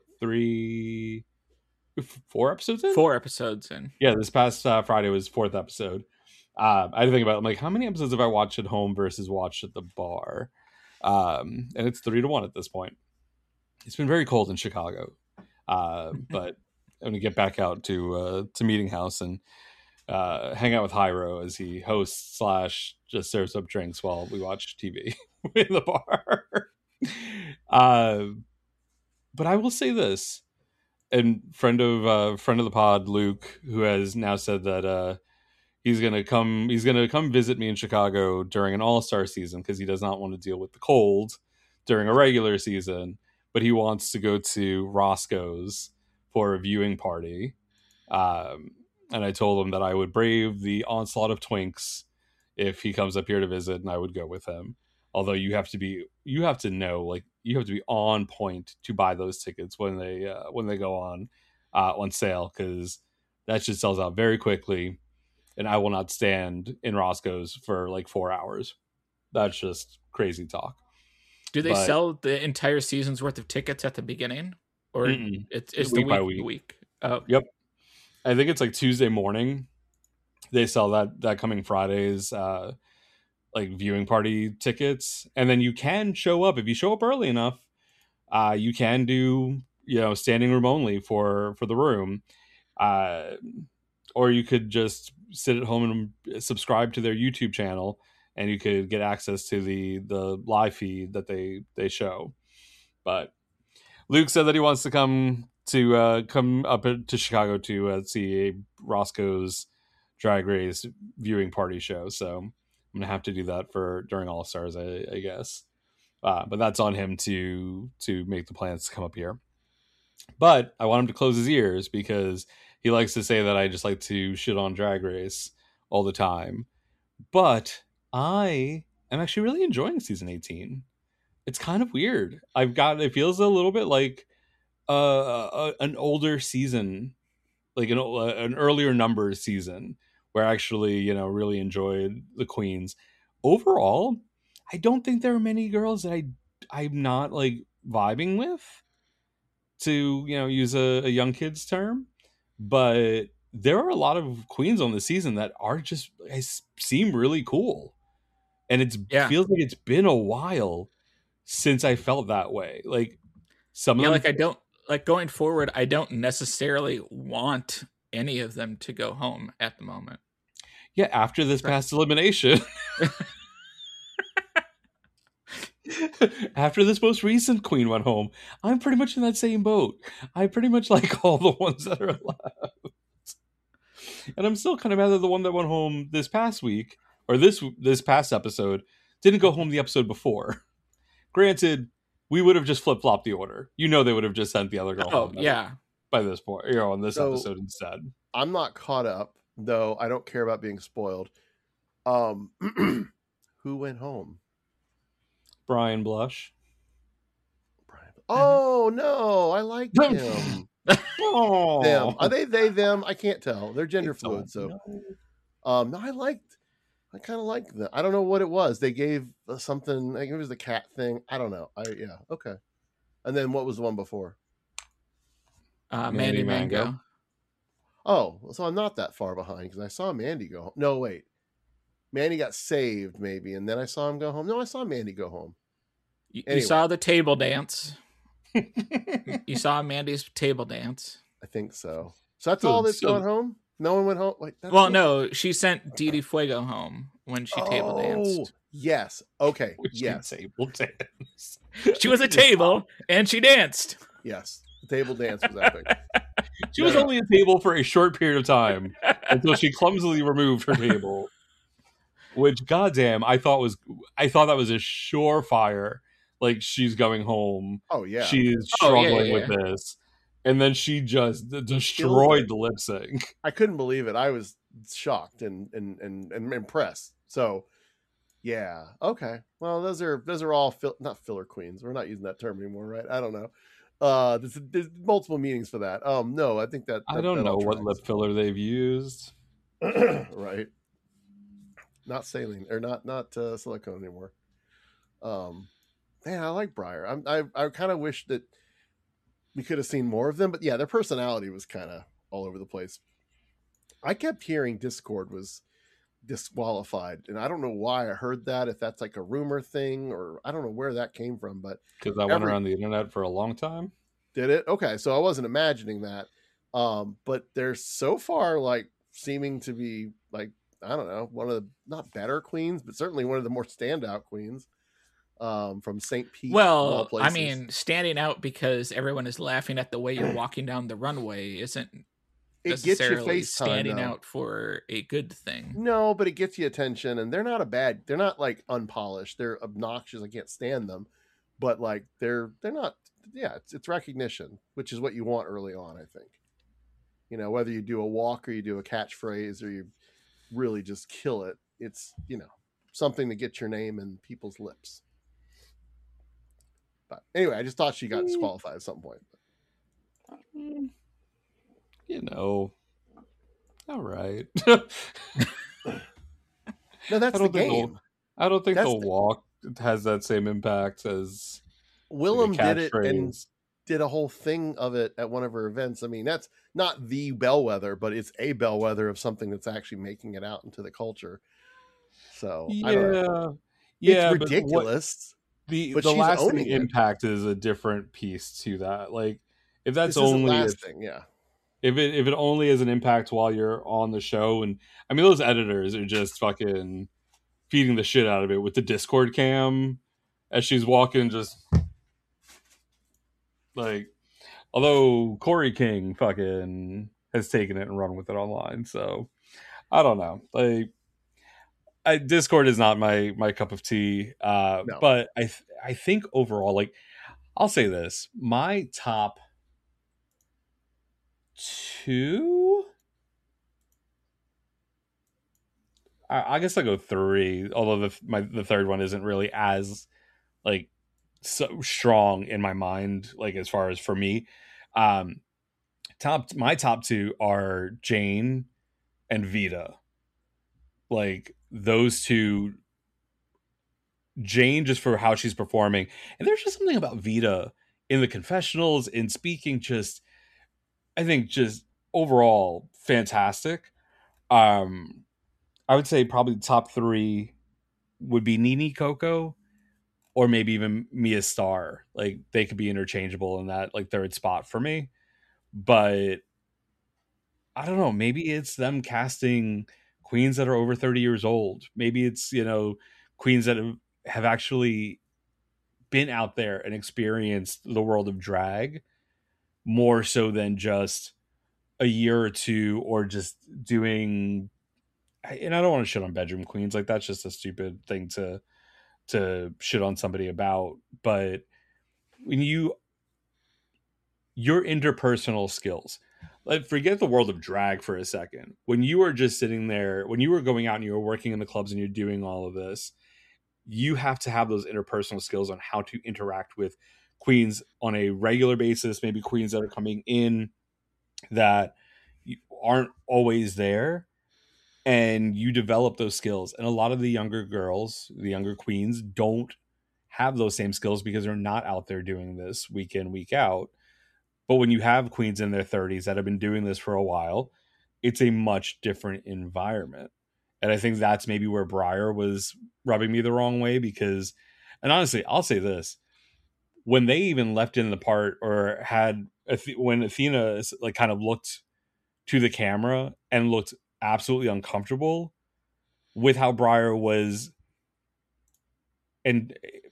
4 episodes in? 4 episodes in. Yeah, this past Friday was 4th episode. I had to think about, like, how many episodes have I watched at home versus watched at the bar? And it's 3-1 at this point. It's been very cold in Chicago, but I'm gonna get back out to Meeting House and hang out with Hyro as he hosts / just serves up drinks while we watch TV in the bar. But I will say this, and friend of the pod, Luke, who has now said that he's gonna come visit me in Chicago during an All-Star season because he does not want to deal with the cold during a regular season, but he wants to go to Roscoe's for a viewing party. And I told him that I would brave the onslaught of twinks if he comes up here to visit, and I would go with him. Although you have to be on point to buy those tickets when they go on sale, because that just sells out very quickly, and I will not stand in Roscoe's for like 4 hours. That's just crazy talk. Do they sell the entire season's worth of tickets at the beginning, or it's week by week? Oh, yep. I think it's like Tuesday morning. They sell that coming Friday's like viewing party tickets, and then you can show up if you show up early enough. You can do standing room only for the room, or you could just sit at home and subscribe to their YouTube channel, and you could get access to the live feed that they show. But Luke said that he wants to come up to Chicago to see a Roscoe's Drag Race viewing party show. So I'm gonna have to do that during All Stars, I guess. But that's on him to make the plans to come up here. But I want him to close his ears because he likes to say that I just like to shit on Drag Race all the time. But I am actually really enjoying season 18. It's kind of weird. It feels a little bit like an older season, like an earlier numbers season, where I actually really enjoyed the queens. Overall, I don't think there are many girls that I'm not like vibing with, to use a young kid's term, but there are a lot of queens on the season that seem really cool, and feels like it's been a while since I felt that way. Like some of them, like I don't like going forward. I don't necessarily want any of them to go home at the moment. Yeah, after this past elimination. After this most recent queen went home, I'm pretty much in that same boat. I pretty much like all the ones that are left. And I'm still kind of mad that the one that went home this past week, or this past episode, didn't go home the episode before. Granted, we would have just flip-flopped the order. They would have just sent the other girl home. Yeah. By this point, on this episode instead. I'm not caught up, though I don't care about being spoiled. Who went home? Brian Blush. Oh no, I like him. Oh, them. Are they them? I can't tell. They're gender fluid, so no, I kind of like them. I don't know what it was. They gave something. I think it was the cat thing. I don't know. Okay. And then what was the one before? Mandy Mango. Oh, so I'm not that far behind because I saw Mandy go home. No, wait. Mandy got saved, maybe, and then I saw him go home. No, I saw Mandy go home. You saw the table dance. You saw Mandy's table dance. I think so. So that's all that's gone home? No one went home? No, she sent Didi Fuego home when she table danced. Yes. Okay. Yes. Table dance. She was a table, and she danced. Yes. The table dance was epic. She was only a table for a short period of time until she clumsily removed her table. Which, goddamn, I thought that was a surefire. Like, she's going home. Oh yeah, she's struggling with this, and then she just destroyed the lip sync. I couldn't believe it. I was shocked and impressed. So, yeah, okay. Well, those are all not filler queens. We're not using that term anymore, right? I don't know. There's multiple meanings for that. No, I think that I don't that know all what tracks. lip filler they've used. Right. Not saline or not silicone anymore. Man, I like Briar. I kind of wish that we could have seen more of them, but yeah, their personality was kind of all over the place. I kept hearing Discord was disqualified, and I don't know why I heard that. If that's like a rumor thing, or I don't know where that came from, but Because that went around the internet for a long time. did it? Okay, so I wasn't imagining that. But they're so far like seeming to be like, I don't know, one of the not better queens, but certainly one of the more standout queens. From St. Pete, of all Well, I places. mean, standing out because everyone is laughing at the way you're walking down the runway isn't it gets you necessarily face time, standing though. out for a good thing. No, but it gets you attention, and they're not like unpolished. They're obnoxious. I can't stand them, but like they're not. Yeah, it's recognition, which is what you want early on. I think. You know, whether you do a walk or you do a catchphrase or you really just kill it, it's something to get your name in people's lips. But anyway, I just thought she got disqualified at some point. All right. No, that's the game. I don't think the walk has that same impact as Willem did it and did a whole thing of it at one of her events. I mean, that's not the bellwether, but it's a bellwether of something that's actually making it out into the culture. So I don't know. It's ridiculous. The lasting impact is a different piece to that. Like if that's only lasting, if it only has an impact while you're on the show, and I mean those editors are just fucking feeding the shit out of it with the Discord cam as she's walking, just like, although Corey King fucking has taken it and run with it online, so I don't know. Like Discord is not my cup of tea, no. But I think overall, like, I'll say this: my top two, I guess I'll go three. Although the third one isn't really as like so strong in my mind, like as far as for me. My top two are Jane and Vita. Like those two. Jane, just for how she's performing, and there's just something about Vita in the confessionals, in speaking, just I think just overall fantastic. I would say probably the top three would be Nene Coco, or maybe even Mia Starr. Like they could be interchangeable in that like third spot for me. But I don't know, maybe it's them casting queens that are over 30 years old. Maybe it's, queens that have actually been out there and experienced the world of drag more so than just a year or two, or just doing, and I don't want to shit on bedroom queens. Like that's just a stupid thing to shit on somebody about. But when your interpersonal skills, like forget the world of drag for a second. When you are just sitting there, when you were going out and you were working in the clubs and you're doing all of this, you have to have those interpersonal skills on how to interact with queens on a regular basis, maybe queens that are coming in that aren't always there, and you develop those skills. And a lot of the younger girls, the younger queens, don't have those same skills because they're not out there doing this week in, week out. But when you have queens in their 30s that have been doing this for a while, it's a much different environment. And I think that's maybe where Briar was rubbing me the wrong way, because, and honestly, I'll say this, when they even left in the part or had, when Athena like kind of looked to the camera and looked absolutely uncomfortable with how Briar was and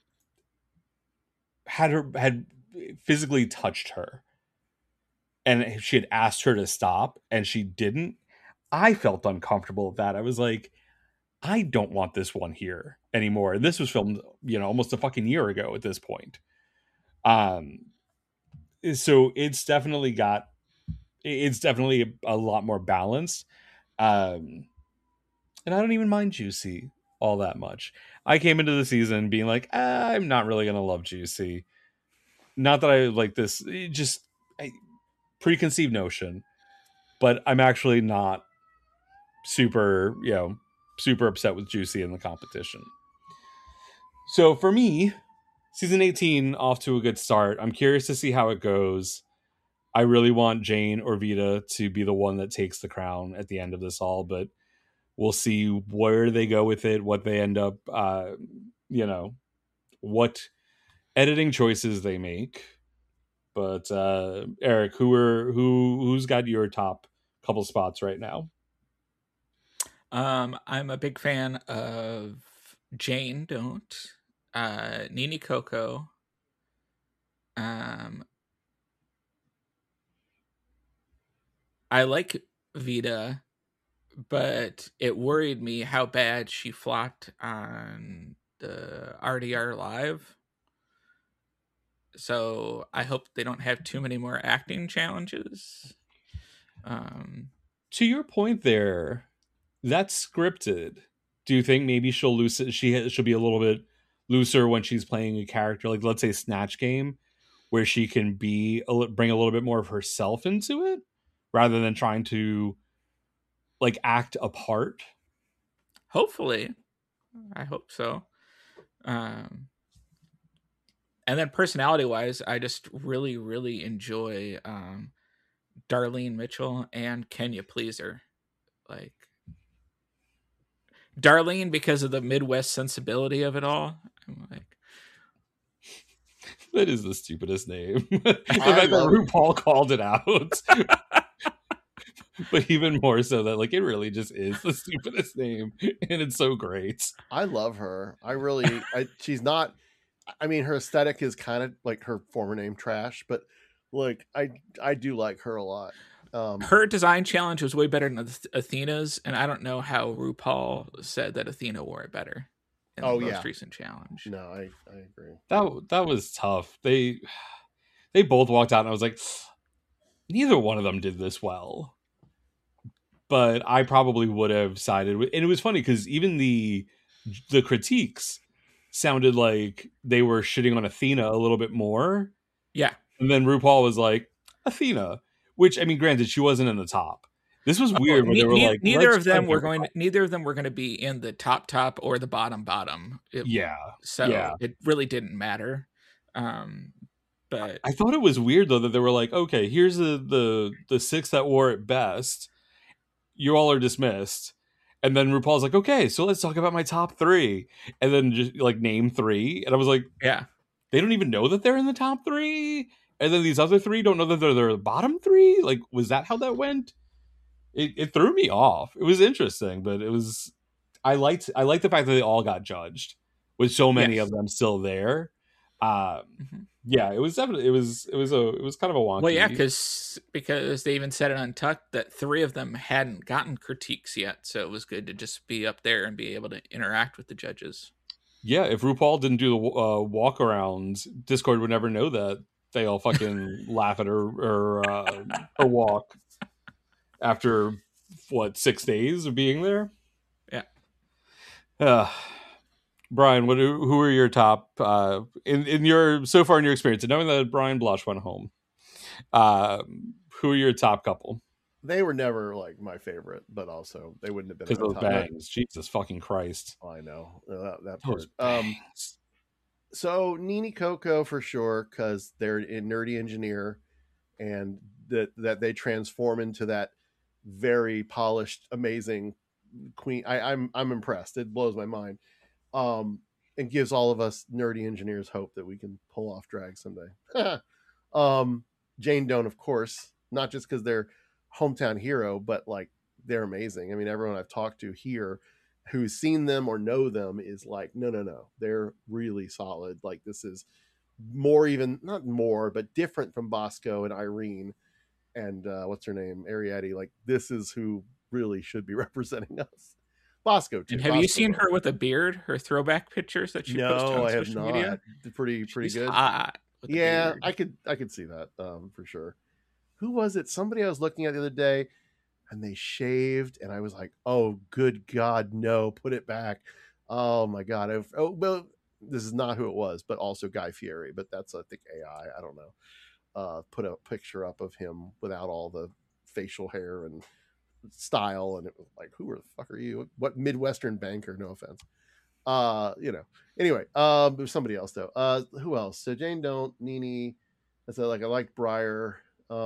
had physically touched her, and she had asked her to stop and she didn't, I felt uncomfortable with that. I was like, I don't want this one here anymore. And this was filmed, almost a fucking year ago at this point. So it's definitely a lot more balanced. And I don't even mind Juicy all that much. I came into the season being like, I'm not really going to love Juicy. not that I like this, preconceived notion, but I'm actually not super upset with Juicy in the competition. So for me, season 18 off to a good start. I'm curious to see how it goes. I really want Jane or Vita to be the one that takes the crown at the end of this all, but we'll see where they go with it, what they end up, what editing choices they make. But Eric, who's got your top couple spots right now? I'm a big fan of Jane Don't, Nini Coco. I like Vita, but it worried me how bad she flopped on the RDR Live. So I hope they don't have too many more acting challenges. To your point there, that's scripted. Do you think maybe she'll she'll be a little bit looser when she's playing a character, like let's say Snatch Game, where she can bring a little bit more of herself into it rather than trying to like act a part? Hopefully. I hope so. And then personality wise, I just really, really enjoy Darlene Mitchell and Kenya Pleaser. Like Darlene because of the Midwest sensibility of it all. I'm like, that is the stupidest name. The fact that RuPaul called it out. But even more so that like it really just is the stupidest name, and it's so great. I love her. She's not. I mean, her aesthetic is kind of like her former name, Trash, but like I do like her a lot. Her design challenge was way better than Athena's, and I don't know how RuPaul said that Athena wore it better in the most recent challenge. No, I agree. That was tough. They both walked out, and I was like, neither one of them did this well. But I probably would have sided with, and it was funny because even the critiques sounded like they were shitting on Athena a little bit more. Yeah. And then RuPaul was like, Athena, which, I mean, granted, she wasn't in the top. This was weird. They were like, neither of them were going to be in the top or the bottom. So it really didn't matter. But I thought it was weird though that they were like, okay, here's the six that wore it best. You all are dismissed. And then RuPaul's like, okay, so let's talk about my top 3. And then just like name 3. And I was like, yeah, they don't even know that they're in the top 3. And then these other 3 don't know that they're the bottom 3. Like, was that how that went? It threw me off. It was interesting, but it was, I liked the fact that they all got judged with so many of them still there. Yeah, it was definitely, it was kind of a wonky. Well, yeah, because they even said it on Tuck that 3 of them hadn't gotten critiques yet, so it was good to just be up there and be able to interact with the judges. Yeah, if RuPaul didn't do the walk arounds, Discord would never know that they all fucking laugh at her walk after 6 days of being there. Yeah. Brian, who are your top in your so far in your experience, and knowing that Brian Blush went home? Who are your top couple? They were never like my favorite, but also they wouldn't have been because those bangs. Jesus fucking Christ! I know that part. So Nini Coco for sure because they're a nerdy engineer, and that they transform into that very polished, amazing queen. I'm impressed. It blows my mind. And gives all of us nerdy engineers hope that we can pull off drag someday. Jane Don't, of course, not just because they're hometown hero, but like they're amazing. I mean, everyone I've talked to here who's seen them or know them is like, no, they're really solid. Like this is not more, but different from Bosco and Irene and what's her name, Ariadne. Like this is who really should be representing us. Bosco too. And have you seen her with a beard? Her throwback pictures that she posted on social media? Pretty She's good. Hot yeah, I could see that for sure. Who was it? Somebody I was looking at the other day, and they shaved, and I was like, "Oh, good God, no! Put it back!" Oh my God! this is not who it was, but also Guy Fieri, but that's, I think, AI. I don't know. Put a picture up of him without all the facial hair and style, and it was like, who the fuck are you? What Midwestern banker? No offense. Anyway, there's somebody else though. Who else? So Jane Don't, Nene. I like Breyer.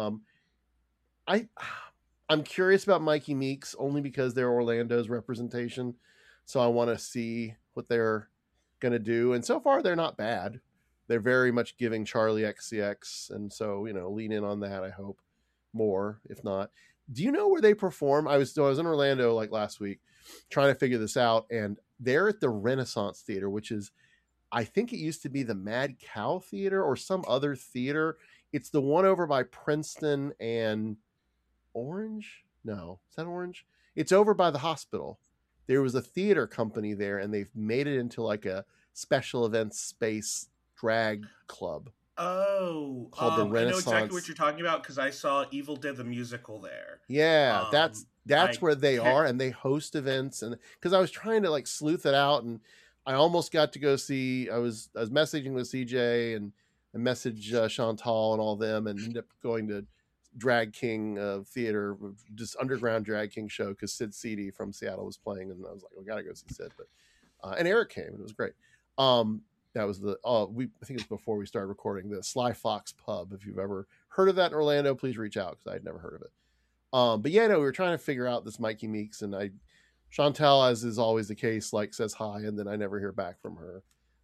I'm curious about Mikey Meeks only because they're Orlando's representation, so I want to see what they're gonna do. And so far, they're not bad. They're very much giving Charlie XCX, and so lean in on that. I hope more, if not. Do you know where they perform? I was in Orlando like last week, trying to figure this out, and they're at the Renaissance Theater, which is, I think it used to be the Mad Cow Theater or some other theater. It's the one over by Princeton and Orange? No, is that Orange? It's over by the hospital. There was a theater company there, and they've made it into like a special events space drag club. Oh, called the Renaissance. I know exactly what you're talking about because I saw Evil Dead the musical there. Yeah, that's where they are, and they host events. And because I was trying to like sleuth it out, and I almost got to go see. I was messaging with CJ and messaged Chantal and all them, and ended up going to Drag King theater, just underground Drag King show because Sid Seedy from Seattle was playing, and I was like, we gotta go see Sid. But and Eric came, and it was great. That was I think it was before we started recording, the Sly Fox Pub. If you've ever heard of that in Orlando, please reach out because I'd never heard of it. But yeah, no, we were trying to figure out this Mikey Meeks, and Chantal, as is always the case, like says hi, and then I never hear back from her.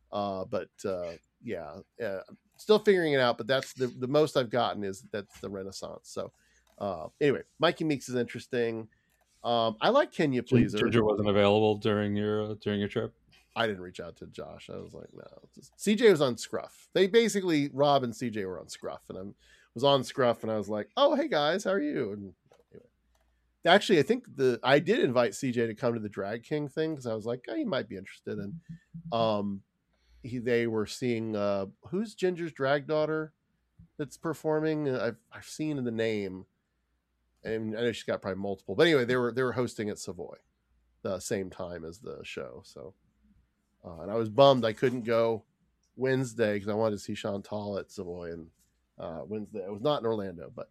Still figuring it out, but that's the most I've gotten is that's the Renaissance. So anyway, Mikey Meeks is interesting. I like Kenya Pleaser. Ginger wasn't available during your trip. I didn't reach out to Josh. I was like, no. CJ was on Scruff. They basically, Rob and CJ were on Scruff, and I was on Scruff, and I was like, oh, hey guys, how are you? And anyway. Actually, I think I did invite CJ to come to the Drag King thing because I was like, oh, he might be interested. And they were seeing who's Ginger's drag daughter that's performing. I've seen the name, and I know she's got probably multiple. But anyway, they were hosting at Savoy the same time as the show, so. And I was bummed I couldn't go Wednesday because I wanted to see Chantal at Savoy, and Wednesday I was not in Orlando. But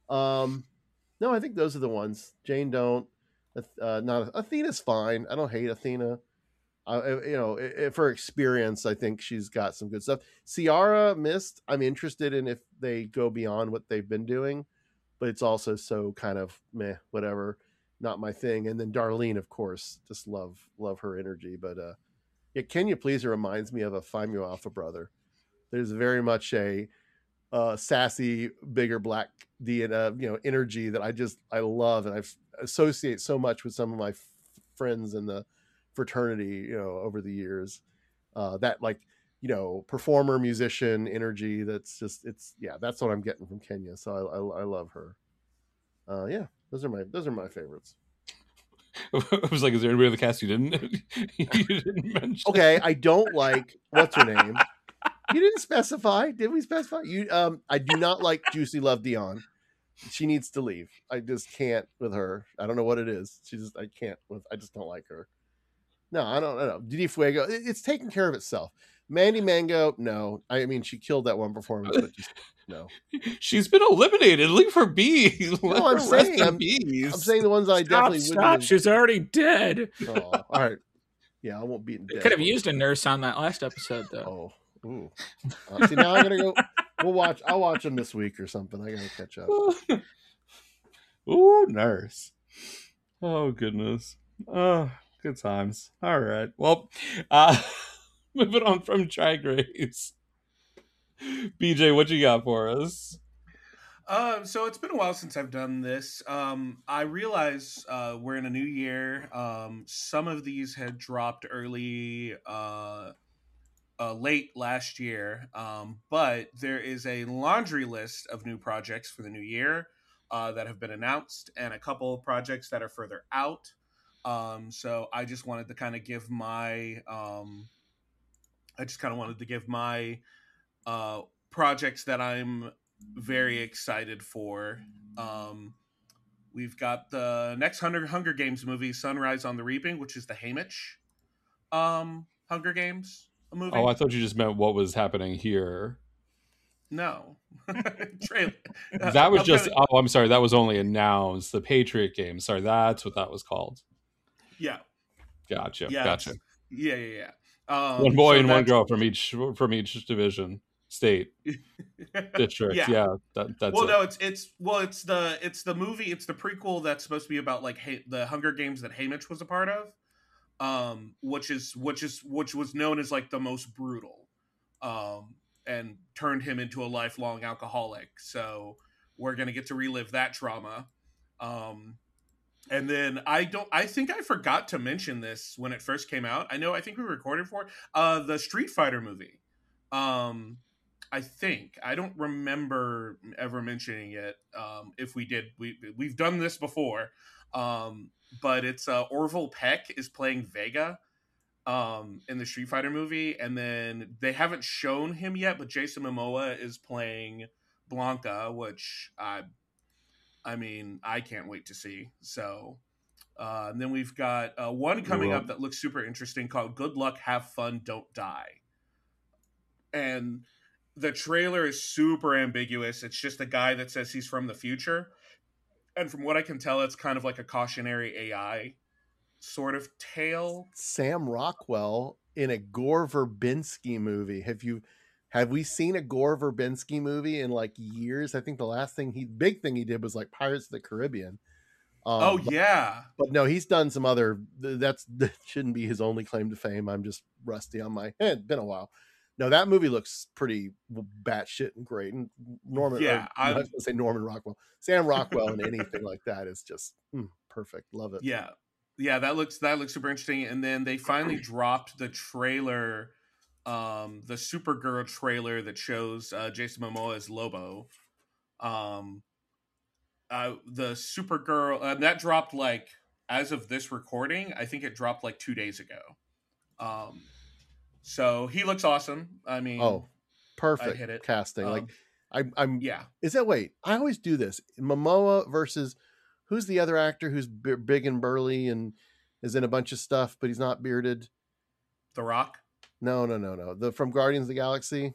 no, I think those are the ones. Jane Don't, not Athena's fine. I don't hate Athena. If her experience, I think she's got some good stuff. Ciara missed. I'm interested in if they go beyond what they've been doing, but it's also so kind of meh, whatever, not my thing. And then Darlene, of course, just love her energy, but. Yeah, Kenya Pleaser reminds me of a Phi Mu Alpha brother. There's very much a sassy, bigger black energy that I love, and I associate so much with some of my friends in the fraternity, over the years. That performer, musician energy. That's what I'm getting from Kenya. So I love her. Those are my favorites. I was like, is there anybody in the cast you didn't mention? Okay, I don't like what's her name. You didn't specify. Did we specify? I do not like Juicy Love Dion. She needs to leave. I just can't with her. I don't know what it is. I just don't like her. No, I don't know. Didi Fuego, it's taking care of itself. Mandy Mango, no. I mean, she killed that one performance, but just no. She's been eliminated. Leave her be. No, I'm saying the ones I definitely wouldn't. Stop! She's already dead. Oh, all right. Yeah, I won't beat dead. Could have used a nurse on that last episode, though. Oh, ooh. See, now I'm gonna go. I'll watch them this week or something. I gotta catch up. Ooh, nurse. Oh goodness. Good times. All right. Well, moving on from Drag Race. BJ, what you got for us? So it's been a while since I've done this. I realize we're in a new year. Some of these had dropped early, late last year. But there is a laundry list of new projects for the new year that have been announced, and a couple of projects that are further out. So I just wanted to kind of give my projects that I'm very excited for. We've got the next Hunger Games movie, Sunrise on the Reaping, which is the Haymitch Hunger Games. movie. Oh, I thought you just meant what was happening here. No. Trailer. That was just. upcoming- Oh, I'm sorry. That was only announced. The Patriot game. Sorry, that's what that was called. Yeah. Gotcha. Yeah. Gotcha. Yeah. One boy so and one that's- girl from each division, state, district. Yeah. Yeah, that's Well, it. no, it's the movie. It's the prequel that's supposed to be about like the Hunger Games that Haymitch was a part of, which was known as like the most brutal, and turned him into a lifelong alcoholic. So we're gonna get to relive that trauma. And then I think I forgot to mention this when it first came out. I think we recorded for it. The Street Fighter movie. I think I don't remember ever mentioning it. If we did, we've done this before. But it's Orville Peck is playing Vega in the Street Fighter movie, and then they haven't shown him yet, but Jason Momoa is playing Blanca, which I mean, I can't wait to see. So, and then we've got one coming up that looks super interesting called Good Luck, Have Fun, Don't Die. And the trailer is super ambiguous. It's just a guy that says he's from the future. And from what I can tell, it's kind of like a cautionary AI sort of tale. Sam Rockwell in a Gore Verbinski movie. Have we seen a Gore Verbinski movie in like years? I think the last big thing he did was like Pirates of the Caribbean. Yeah. But no, he's done some other, that shouldn't be his only claim to fame. I'm just rusty on my head. Been a while. No, that movie looks pretty batshit and great. And Norman, I was going to say Norman Rockwell. Sam Rockwell in anything like that is just perfect. Love it. Yeah. Yeah, that looks super interesting. And then they finally dropped the trailer, the Supergirl trailer that shows Jason Momoa as Lobo. The Supergirl that dropped like as of this recording, I think it dropped like 2 days ago. So he looks awesome. I mean, perfect casting. Like I'm yeah. Is that wait? I always do this. Momoa versus who's the other actor who's big and burly and is in a bunch of stuff, but he's not bearded. The Rock? No. The from Guardians of the Galaxy.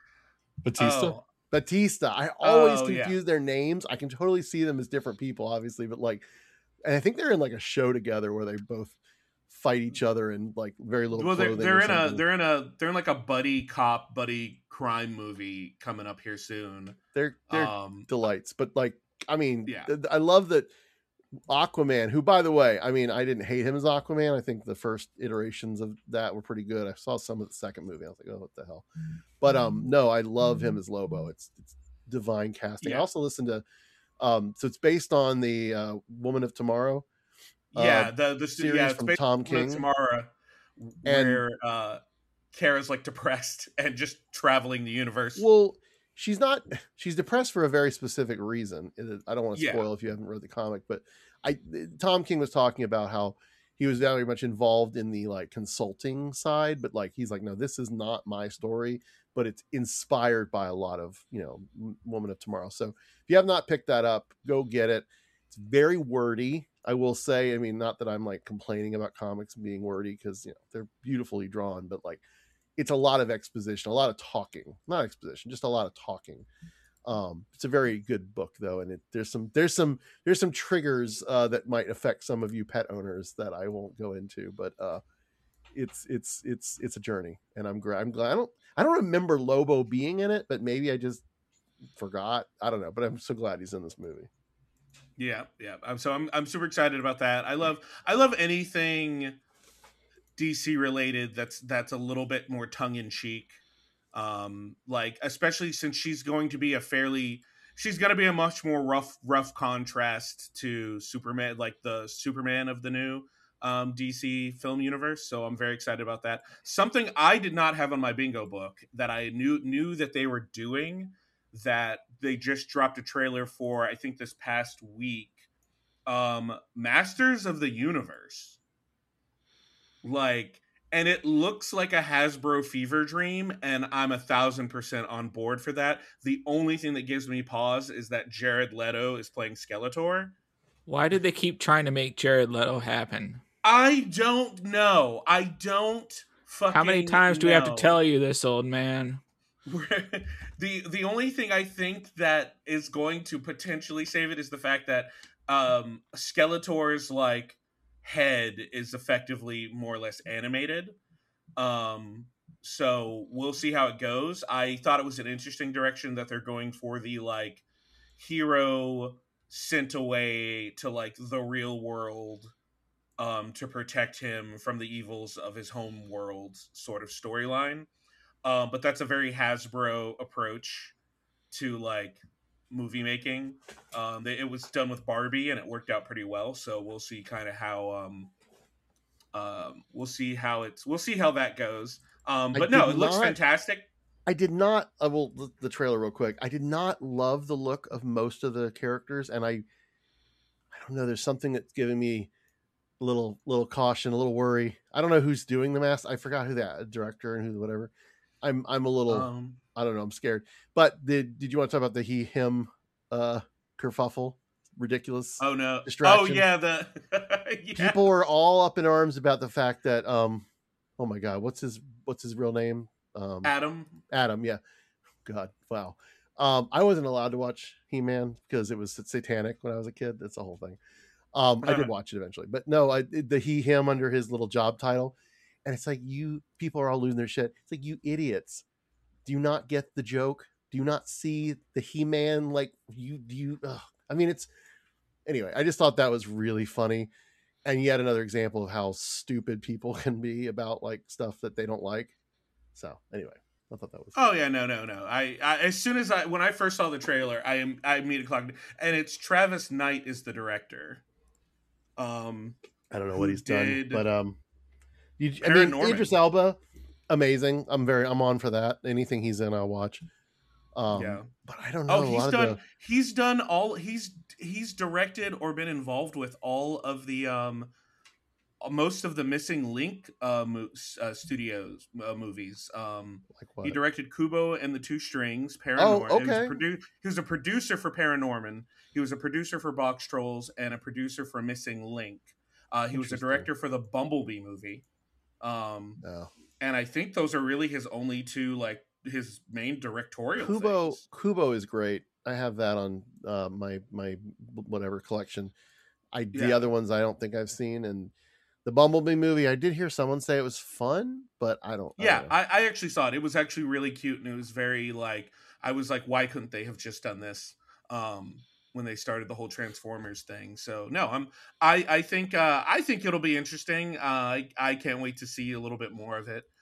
Batista. I always confuse their names. I can totally see them as different people, obviously, but like, and I think they're in like a show together where they both fight each other in like very little. Well, they're in like a buddy cop, buddy crime movie coming up here soon. They're delights, but like, I mean, yeah. I love that Aquaman, who, by the way, I mean, I didn't hate him as Aquaman. I think the first iterations of that were pretty good. I saw some of the second movie. I was like, oh, what the hell? But no, I love him as Lobo. It's divine casting. Yeah. I also listened to, so it's based on the Woman of Tomorrow. Yeah, the series from Tom King. Tomorrow, where Kara's like depressed and just traveling the universe. Well, she's depressed for a very specific reason. I don't want to spoil if you haven't read the comic, but Tom King was talking about how he was very much involved in the like consulting side, but like he's like, no, this is not my story, but it's inspired by a lot of, Woman of Tomorrow. So if you have not picked that up, go get it. It's very wordy, I will say. I mean, not that I'm like complaining about comics being wordy, because they're beautifully drawn, but like it's a lot of exposition, a lot of talking, not exposition, just a lot of talking. It's a very good book though, and there's some triggers that might affect some of you pet owners that I won't go into, but it's a journey, and I'm glad. I don't remember Lobo being in it, but maybe I just forgot. I don't know, but I'm so glad he's in this movie. Yeah. I'm super excited about that. I love anything DC related that's a little bit more tongue in cheek. Like especially since she's going to be a much more rough contrast to Superman, like the Superman of the new DC film universe. So I'm very excited about that. Something I did not have on my bingo book that I knew that they were doing, that they just dropped a trailer for, I think this past week, Masters of the Universe. Like, and it looks like a Hasbro fever dream, and I'm 1,000% on board for that. The only thing that gives me pause is that Jared Leto is playing Skeletor. Why did they keep trying to make Jared Leto happen? I don't know. I don't fucking How many times do we have to no. tell you this, old man? The only thing I think that is going to potentially save it is the fact that Skeletor's like head is effectively more or less animated. So we'll see how it goes. I thought it was an interesting direction that they're going for, the like hero sent away to like the real world to protect him from the evils of his home world sort of storyline. But that's a very Hasbro approach to like movie making. It was done with Barbie and it worked out pretty well. So we'll see kind of how we'll see how that goes. But no, it looks fantastic. I did not. The trailer real quick. I did not love the look of most of the characters, and I don't know. There's something that's giving me a little caution, a little worry. I don't know who's doing the mask. I forgot who that director and who whatever. I'm a little. I don't know. I'm scared. But did you want to talk about the he him kerfuffle? Ridiculous. Oh no. Distraction. Oh yeah. Yeah. People were all up in arms about the fact that oh my god, what's his real name? Adam, yeah. God, wow. I wasn't allowed to watch He-Man because it was satanic when I was a kid. That's the whole thing. I did watch it eventually, but no, the he him under his little job title, and it's like, you people are all losing their shit. It's like, you idiots, do you not get the joke? Do you not see the He-Man? Like, I mean, it's anyway. I just thought that was really funny, and yet another example of how stupid people can be about like stuff that they don't like. So anyway, I thought that was. Oh yeah, no. I as soon as when I first saw the trailer, I immediately clocked it, and it's Travis Knight is the director. I don't know what he's done, but Paranorman. Idris Elba, amazing. I'm on for that. Anything he's in, I'll watch. Yeah, but I don't know. He's directed or been involved with all of the most of the Missing Link studios movies. Like what? He directed Kubo and the Two Strings, Paranorman. Oh, okay. He was a producer for Paranorman. He was a producer for Box Trolls and a producer for Missing Link. He was a director for the Bumblebee movie. And I think those are really his only two, like, his main directorial things. Kubo is great. I have that on my whatever collection. The other ones I don't think I've seen, and the Bumblebee movie, I did hear someone say it was fun, but I don't. I actually saw it. It was actually really cute, and it was very like, I was like, why couldn't they have just done this when they started the whole Transformers thing? So no, I think it'll be interesting. I can't wait to see a little bit more of it.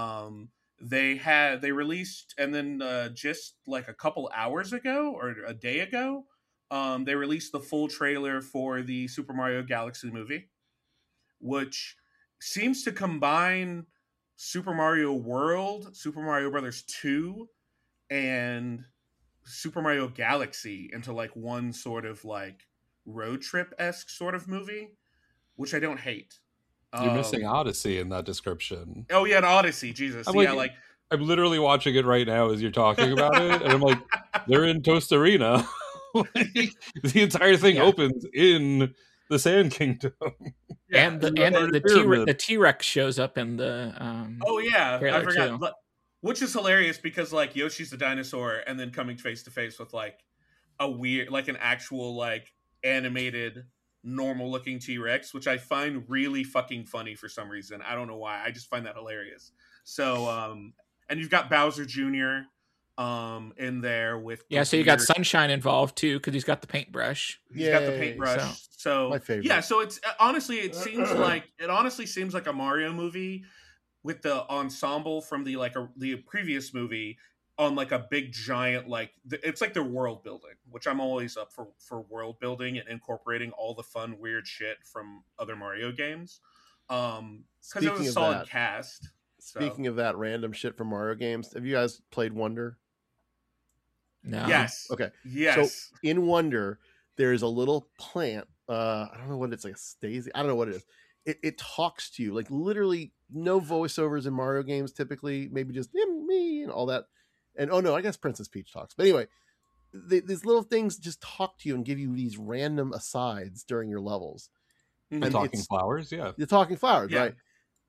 They released, and then just like a couple hours ago or a day ago, they released the full trailer for the Super Mario Galaxy movie, which seems to combine Super Mario World, Super Mario Brothers 2, and Super Mario Galaxy into like one sort of like road trip-esque sort of movie, which I don't hate. You're missing Odyssey in that description. Oh yeah, and Odyssey, Jesus. I'm literally watching it right now as you're talking about it, and I'm like, they're in Tostarena. The entire thing opens in the Sand Kingdom. Yeah, and the T-Rex shows up in the I forgot too. Which is hilarious because like Yoshi's the dinosaur, and then coming face to face with like a weird, like an actual like animated normal looking T-Rex, which I find really fucking funny for some reason. I don't know why. I just find that hilarious. So and you've got Bowser Jr. In there with so you got Sunshine involved too, because he's got the paintbrush. He's got the paintbrush. So my favorite. Yeah, so it's honestly seems like a Mario movie with the ensemble from the previous movie on like a big giant it's like their world building, which I'm always up for world building and incorporating all the fun weird shit from other Mario games. Because it was a solid cast. Speaking of that random shit from Mario games, have you guys played Wonder? No. Yes. Okay. Yes. So in Wonder, there's a little plant. I don't know what it's like, a daisy. I don't know what it is. It talks to you, like literally no voiceovers in Mario games typically. Maybe just me and all that. And oh no, I guess Princess Peach talks. But anyway, these little things just talk to you and give you these random asides during your levels. The talking flowers, yeah. The talking flowers, right?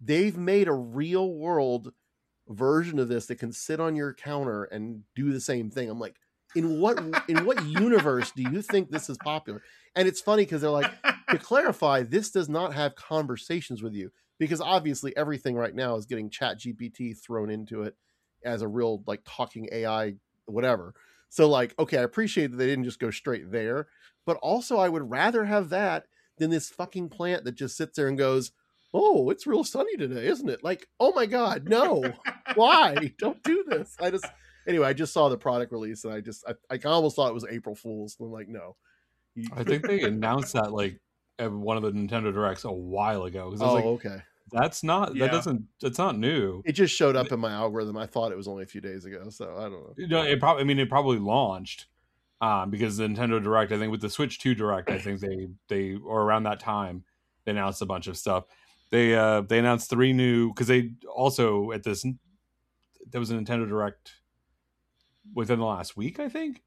they've made a real world version of this that can sit on your counter and do the same thing. I'm like, in what universe do you think this is popular? And it's funny because they're like, to clarify, this does not have conversations with you, because obviously everything right now is getting ChatGPT thrown into it as a real like talking AI, whatever. So like, okay, I appreciate that they didn't just go straight there, but also I would rather have that than this fucking plant that just sits there and goes, oh, it's real sunny today, isn't it? Like, oh my God, no, why? Don't do this. Anyway, I just saw the product release and I almost thought it was April Fool's. I'm like, no. I think they announced that like at one of the Nintendo Directs a while ago. I was Oh, like, okay. that's not it's not new. It just showed up in my algorithm. I thought it was only a few days ago, so I don't know. You know, it probably launched because the Nintendo Direct, I think with the Switch 2 Direct, I think they or around that time they announced a bunch of stuff. They announced 3 new, because they also at this, there was a Nintendo Direct within the last week, I think.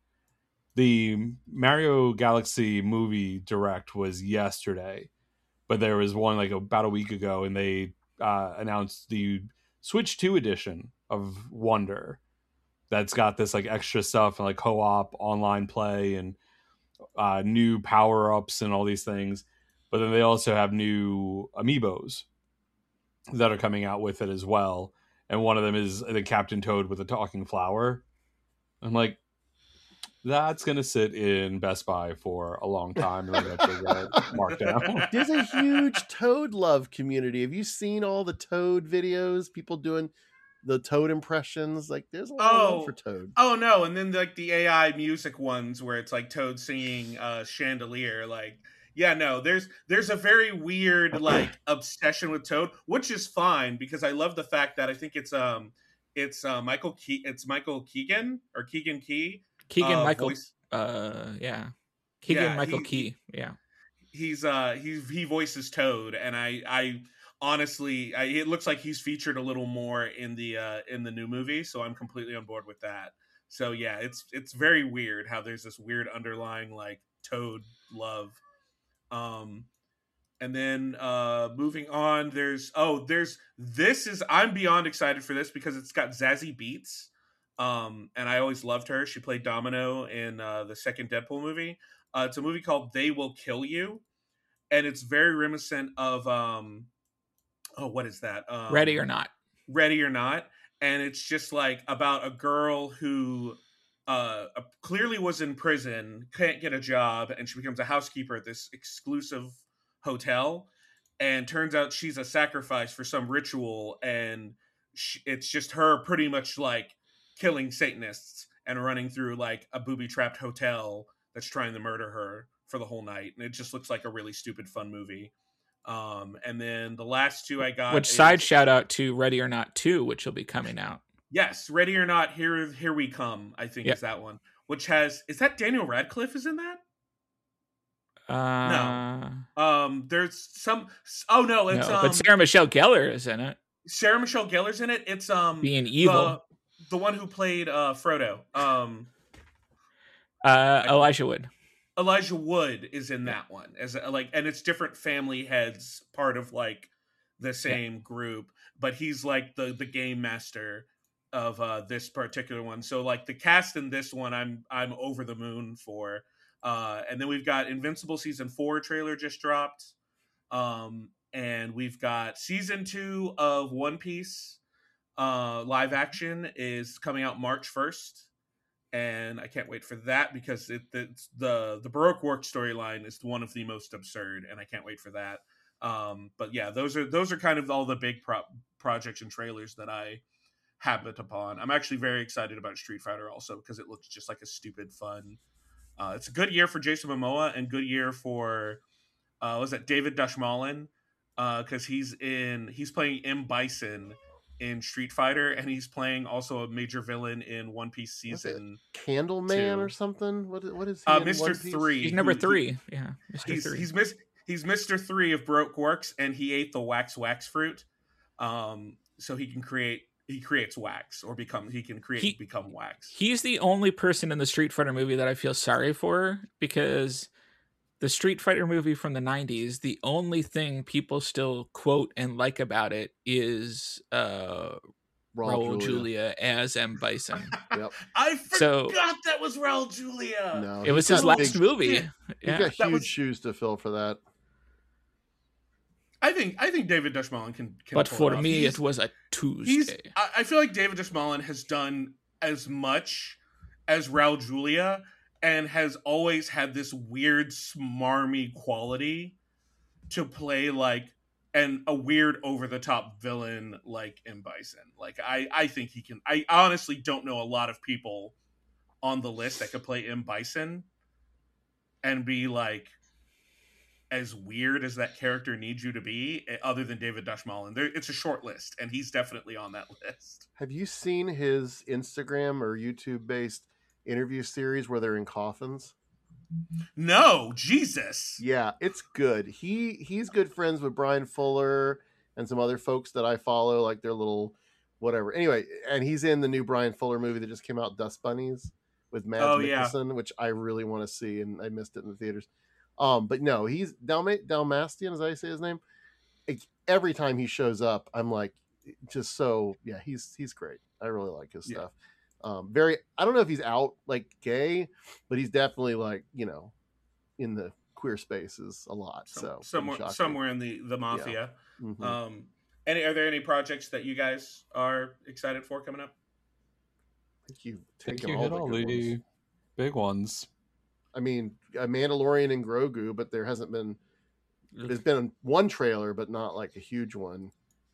The Mario Galaxy movie Direct was yesterday, but there was one like about a week ago, and they announced the Switch 2 edition of Wonder that's got this like extra stuff and like co-op online play and new power-ups and all these things. But then they also have new amiibos that are coming out with it as well, and one of them is the Captain Toad with a talking flower. I'm like, that's gonna sit in Best Buy for a long time and eventually get marked down. There's a huge Toad love community. Have you seen all the Toad videos? People doing the Toad impressions. Like, there's a lot of love for Toad. Oh no! And then like the AI music ones where it's like Toad singing "Chandelier." Like, yeah, no, there's a very weird like obsession with Toad, which is fine because I love the fact that I think it's Michael Keegan or Keegan Key. Keegan-Michael, voice. Keegan-Michael Key, yeah. He voices Toad, and I honestly, it looks like he's featured a little more in the new movie, so I'm completely on board with that. So yeah, it's very weird how there's this weird underlying like Toad love. And then moving on, I'm beyond excited for this because it's got Zazie Beetz. And I always loved her. She played Domino in the second Deadpool movie. It's a movie called They Will Kill You, and it's very reminiscent of what is that? Ready or Not. Ready or Not, and it's just like about a girl who clearly was in prison, can't get a job, and she becomes a housekeeper at this exclusive hotel, and turns out she's a sacrifice for some ritual, and it's just her pretty much like killing Satanists and running through like a booby-trapped hotel that's trying to murder her for the whole night. And it just looks like a really stupid fun movie. And then the last 2 I got, which side shout out to Ready or Not 2, which will be coming out. Yes, Ready or Not, Here We Come, I think is that one. Which is that Daniel Radcliffe is in that? No. There's some. Oh no, it's but Sarah Michelle Gellar is in it. Sarah Michelle Gellar's in it. It's being evil. The one who played Frodo. Elijah Wood. Elijah Wood is in that one as and it's different family heads, part of like the same group, but he's like the game master of this particular one. So like the cast in this one, I'm over the moon for. And then we've got Invincible season 4 trailer just dropped, and we've got season 2 of One Piece live action is coming out March 1st. And I can't wait for that because it's the Baroque Work storyline is one of the most absurd, and I can't wait for that. But yeah, those are kind of all the big projects and trailers that I happened upon. I'm actually very excited about Street Fighter also because it looks just like a stupid fun. It's a good year for Jason Momoa and good year for David Dashmalin because he's playing M. Bison in Street Fighter, and he's playing also a major villain in One Piece season. Candleman or something? What is he? Mr. 3. He's number 3. Yeah, Mr. 3. He's Mr. 3 of Baroque Works, and he ate the wax fruit. So he creates wax or become wax. He's the only person in the Street Fighter movie that I feel sorry for because the Street Fighter movie from the 90s, the only thing people still quote and like about it is Raul Julia as M. Bison. Yep. I forgot So- that was Raul Julia. No, It was he's his got last big- movie. He's He's Yeah. got That huge was- shoes to fill for that. I think David Dushmalin can But pull for it off. me, He's- it was a he's Tuesday. I feel like David Dushmalin has done as much as Raul Julia and has always had this weird smarmy quality to play like a weird over the top villain like M. Bison. Like I think he can. I honestly don't know a lot of people on the list that could play M. Bison and be like as weird as that character needs you to be, other than David Dushmalin. It's a short list, and he's definitely on that list. Have you seen his Instagram or YouTube based interview series where they're in coffins? No, Jesus. Yeah, it's good. He's good friends with Brian Fuller and some other folks that I follow, like their little whatever. Anyway, and he's in the new Brian Fuller movie that just came out, Dust Bunnies, with Mads Oh, yeah. Mikkelsen, which I really want to see, and I missed it in the theaters. But no, he's Dalmastian, as I say his name. Like, every time he shows up, I'm like, just so yeah, he's great. I really like his Yeah. stuff. Very, I don't know if he's out like gay, but he's definitely like, you know, in the queer spaces a lot. So somewhere in the mafia. Mhm. Are there any projects that you guys are excited for coming up? I think you've I think taken you all hit the all good the ones. big ones. I mean, a Mandalorian and Grogu, but there hasn't been. There's been one trailer, but not like a huge one.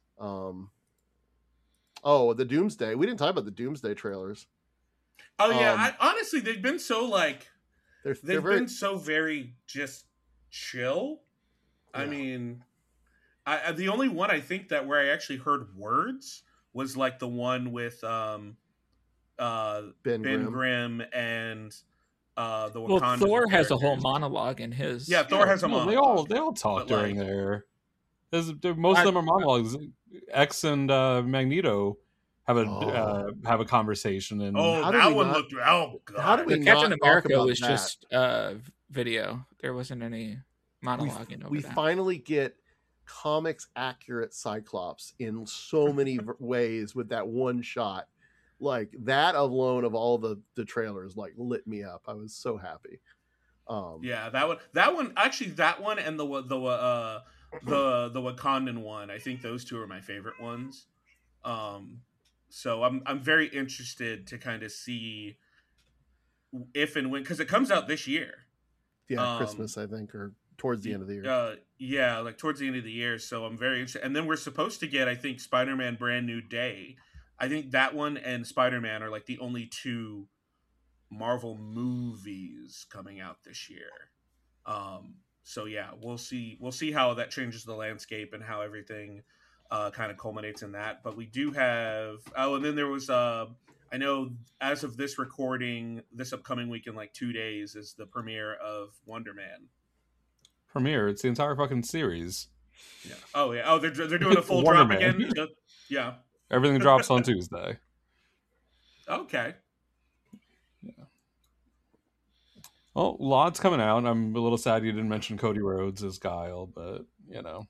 The Doomsday. We didn't talk about the Doomsday trailers. Oh yeah, Um, honestly, they've been so like They're they've very been so very just chill. I Yeah. mean, the only one I think that where I actually heard words was like the one with Ben Ben Grimm. Grimm and the Well, Wakanda Thor has a whole characters. monologue in his. Yeah, Thor has a No, monologue. they all talk but, during like- there. Most of them are monologues. X and Magneto have a conversation, and Oh, How did that we one not- looked. Oh god. how did we The Captain not talk America about was that? just video. There wasn't any monologuing over we that. finally get comics accurate Cyclops in so many ways with that one shot. Like that alone of all the trailers like lit me up. I was so happy. Yeah, that one actually, that one and the Wakandan one. I think those two are my favorite ones. So I'm very interested to kind of see if and when, because it comes out this year. Yeah, Christmas I think, or towards the end of the year. Yeah, like towards the end of the year. So I'm very interested. And then we're supposed to get, I think, Spider-Man Brand New Day. I think that one and Spider-Man are like the only two Marvel movies coming out this year. So yeah, we'll see how that changes the landscape and how everything kind of culminates in that. But we do have and then there was I know as of this recording, this upcoming week in like 2 days is the premiere of Wonder Man. premiere. It's the entire fucking series. Yeah. Oh yeah. Oh, they're doing a full Wonder drop Man. again. Yeah. Everything drops on Tuesday. Okay. Well, lots coming out. I'm a little sad you didn't mention Cody Rhodes as Guile, but you know,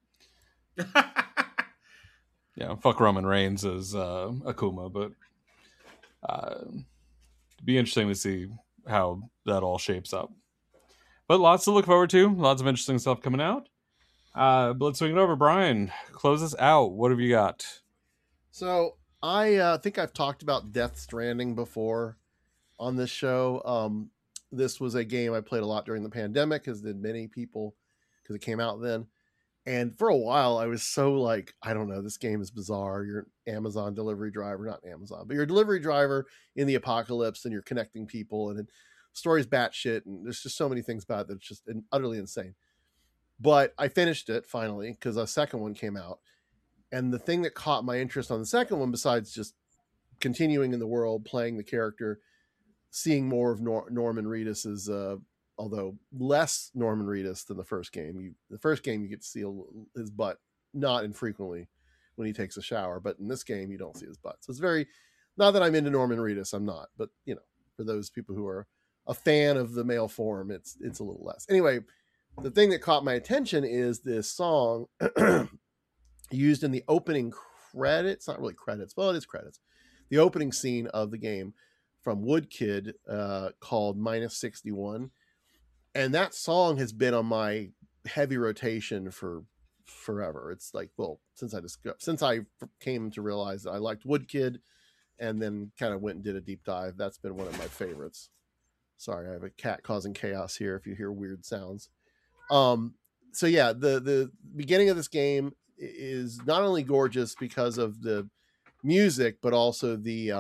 yeah, fuck Roman Reigns as Akuma, but it'd be interesting to see how that all shapes up. But lots to look forward to. Lots of interesting stuff coming out. But let's swing it over. Brian, close us out. What have you got? So I think I've talked about Death Stranding before on this show. This was a game I played a lot during the pandemic, as did many people, because it came out then. And for a while, I was so like, I don't know, this game is bizarre. You're an Amazon delivery driver, not Amazon, but you're a delivery driver in the apocalypse, and you're connecting people, and the story's batshit, and there's just so many things about it that's just utterly insane. But I finished it finally because a second one came out. And the thing that caught my interest on the second one, besides just continuing in the world, playing the character, seeing more of Norman Reedus's, although less Norman Reedus than the first game. The first game you get to see his butt, not infrequently when he takes a shower, but in this game you don't see his butt. So it's very, not that I'm into Norman Reedus, I'm not, but you know, for those people who are a fan of the male form, it's a little less. Anyway, the thing that caught my attention is this song used in the opening credits. Not really credits, well, it is credits. The opening scene of the game from Woodkid, called Minus 61. And that song has been on my heavy rotation for forever. It's like, well, since I came to realize that I liked Woodkid, and then kind of went and did a deep dive. That's been one of my favorites. Sorry, I have a cat causing chaos here if you hear weird sounds. So yeah, the beginning of this game is not only gorgeous because of the music, but also the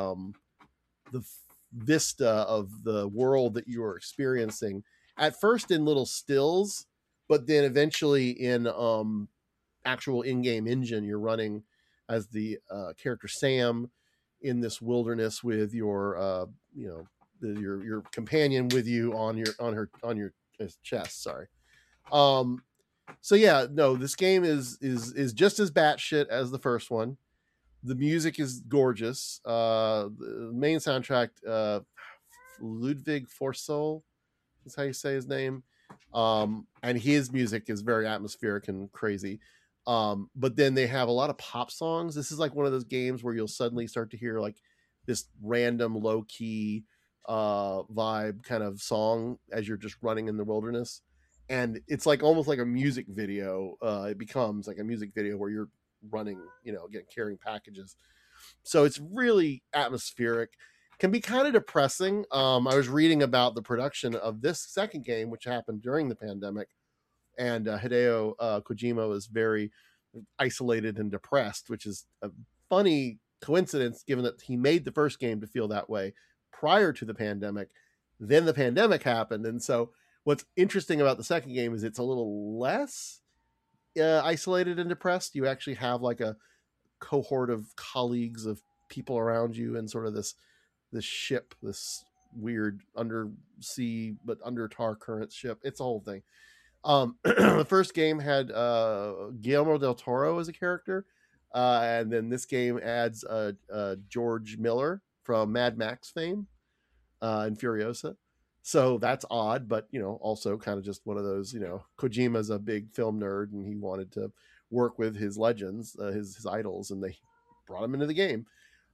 vista of the world that you are experiencing. At first in little stills, but then eventually in actual in-game engine. You're running as the character Sam in this wilderness with your your companion with you on your chest. Sorry. So yeah, no, this game is just as batshit as the first one. The music is gorgeous. The main soundtrack, Ludwig Forsol is how you say his name. And his music is very atmospheric and crazy. But then they have a lot of pop songs. This is like one of those games where you'll suddenly start to hear like this random low key vibe kind of song as you're just running in the wilderness. And it's like almost like a music video. It becomes like a music video where you're running, carrying packages. So it's really atmospheric. Can be kind of depressing. I was reading about the production of this second game, which happened during the pandemic, and Hideo Kojima was very isolated and depressed, which is a funny coincidence given that he made the first game to feel that way prior to the pandemic. Then the pandemic happened, and so what's interesting about the second game is it's a little less isolated and depressed. You actually have like a cohort of colleagues of people around you, and sort of this ship, this weird undersea but under tar current ship. It's a whole thing. The first game had Guillermo del Toro as a character, and then this game adds George Miller from Mad Max fame and Furiosa. So that's odd, but also kind of just one of those. Kojima's a big film nerd, and he wanted to work with his legends, his idols, and they brought him into the game.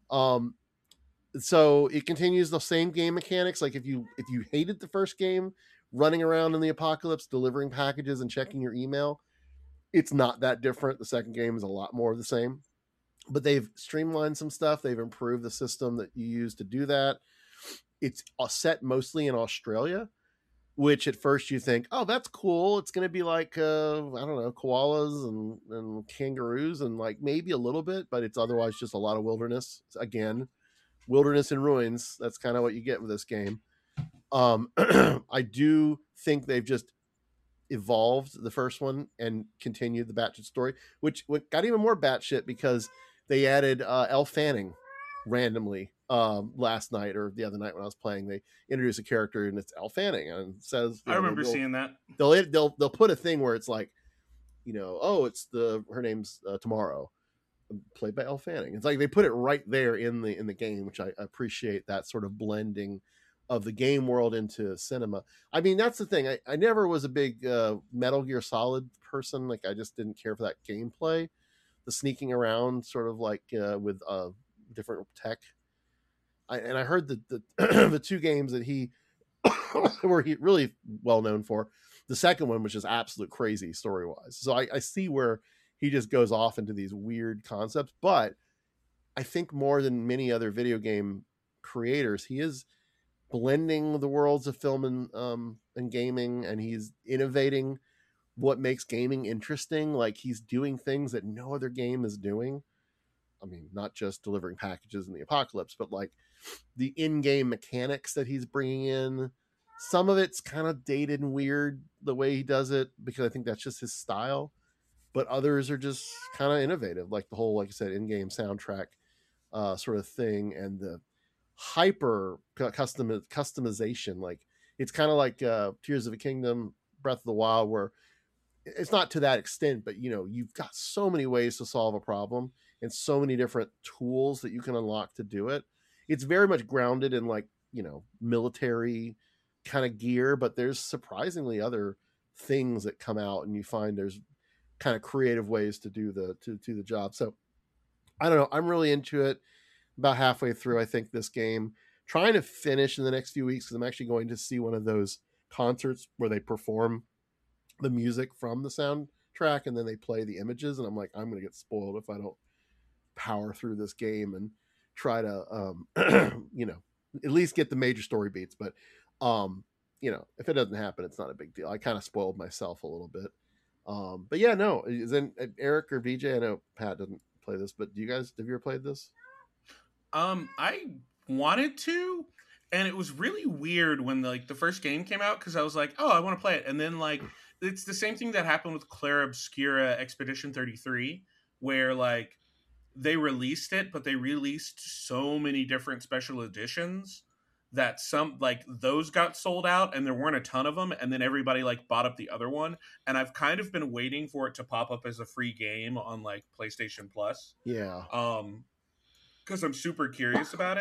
So it continues the same game mechanics. Like if you hated the first game, running around in the apocalypse, delivering packages and checking your email, it's not that different. The second game is a lot more of the same, but they've streamlined some stuff. They've improved the system that you use to do that. It's set mostly in Australia, which at first you think, oh, that's cool. It's going to be like, I don't know, koalas and kangaroos and like maybe a little bit, but it's otherwise just a lot of wilderness. Again, wilderness and ruins. That's kind of what you get with this game. I do think they've just evolved the first one and continued the batshit story, which got even more batshit because they added Elle Fanning randomly last night or the other night when I was playing. They introduced a character and it's Elle Fanning, and it says I remember seeing that. They'll put a thing where it's like, it's her name's Tomorrow, played by Elle Fanning. It's like they put it right there in the game, which I appreciate, that sort of blending of the game world into cinema. I mean, that's the thing. I never was a big Metal Gear Solid person. Like I just didn't care for that gameplay, the sneaking around sort of like with different tech. I heard that the two games that he were really well known for, the second one was just absolute crazy story wise. So I see where he just goes off into these weird concepts, but I think more than many other video game creators, he is blending the worlds of film and gaming, and he's innovating what makes gaming interesting. Like he's doing things that no other game is doing. I mean, not just delivering packages in the apocalypse, but like the in-game mechanics that he's bringing in. Some of it's kind of dated and weird the way he does it, because I think that's just his style. But others are just kind of innovative, like the whole, like I said, in-game soundtrack sort of thing, and the hyper customization. Like it's kind of like Tears of the Kingdom, Breath of the Wild, where it's not to that extent, but you've got so many ways to solve a problem and so many different tools that you can unlock to do it. It's very much grounded in like military kind of gear, but there's surprisingly other things that come out, and you find there's kind of creative ways to do the job. So I don't know. I'm really into it. About halfway through, I think, this game. Trying to finish in the next few weeks because I'm actually going to see one of those concerts where they perform the music from the soundtrack and then they play the images. And I'm like, I'm going to get spoiled if I don't power through this game and try to, at least get the major story beats. But, if it doesn't happen, it's not a big deal. I kind of spoiled myself a little bit. But yeah, no, then Eric or DJ, I know Pat doesn't play this, but have you ever played this? I wanted to, and it was really weird when the first game came out because I was like, oh, I want to play it, and then it's the same thing that happened with Claire Obscura Expedition 33, where they released it, but they released so many different special editions that some those got sold out and there weren't a ton of them, and then everybody bought up the other one, and I've kind of been waiting for it to pop up as a free game on PlayStation Plus. Yeah. Because I'm super curious about it.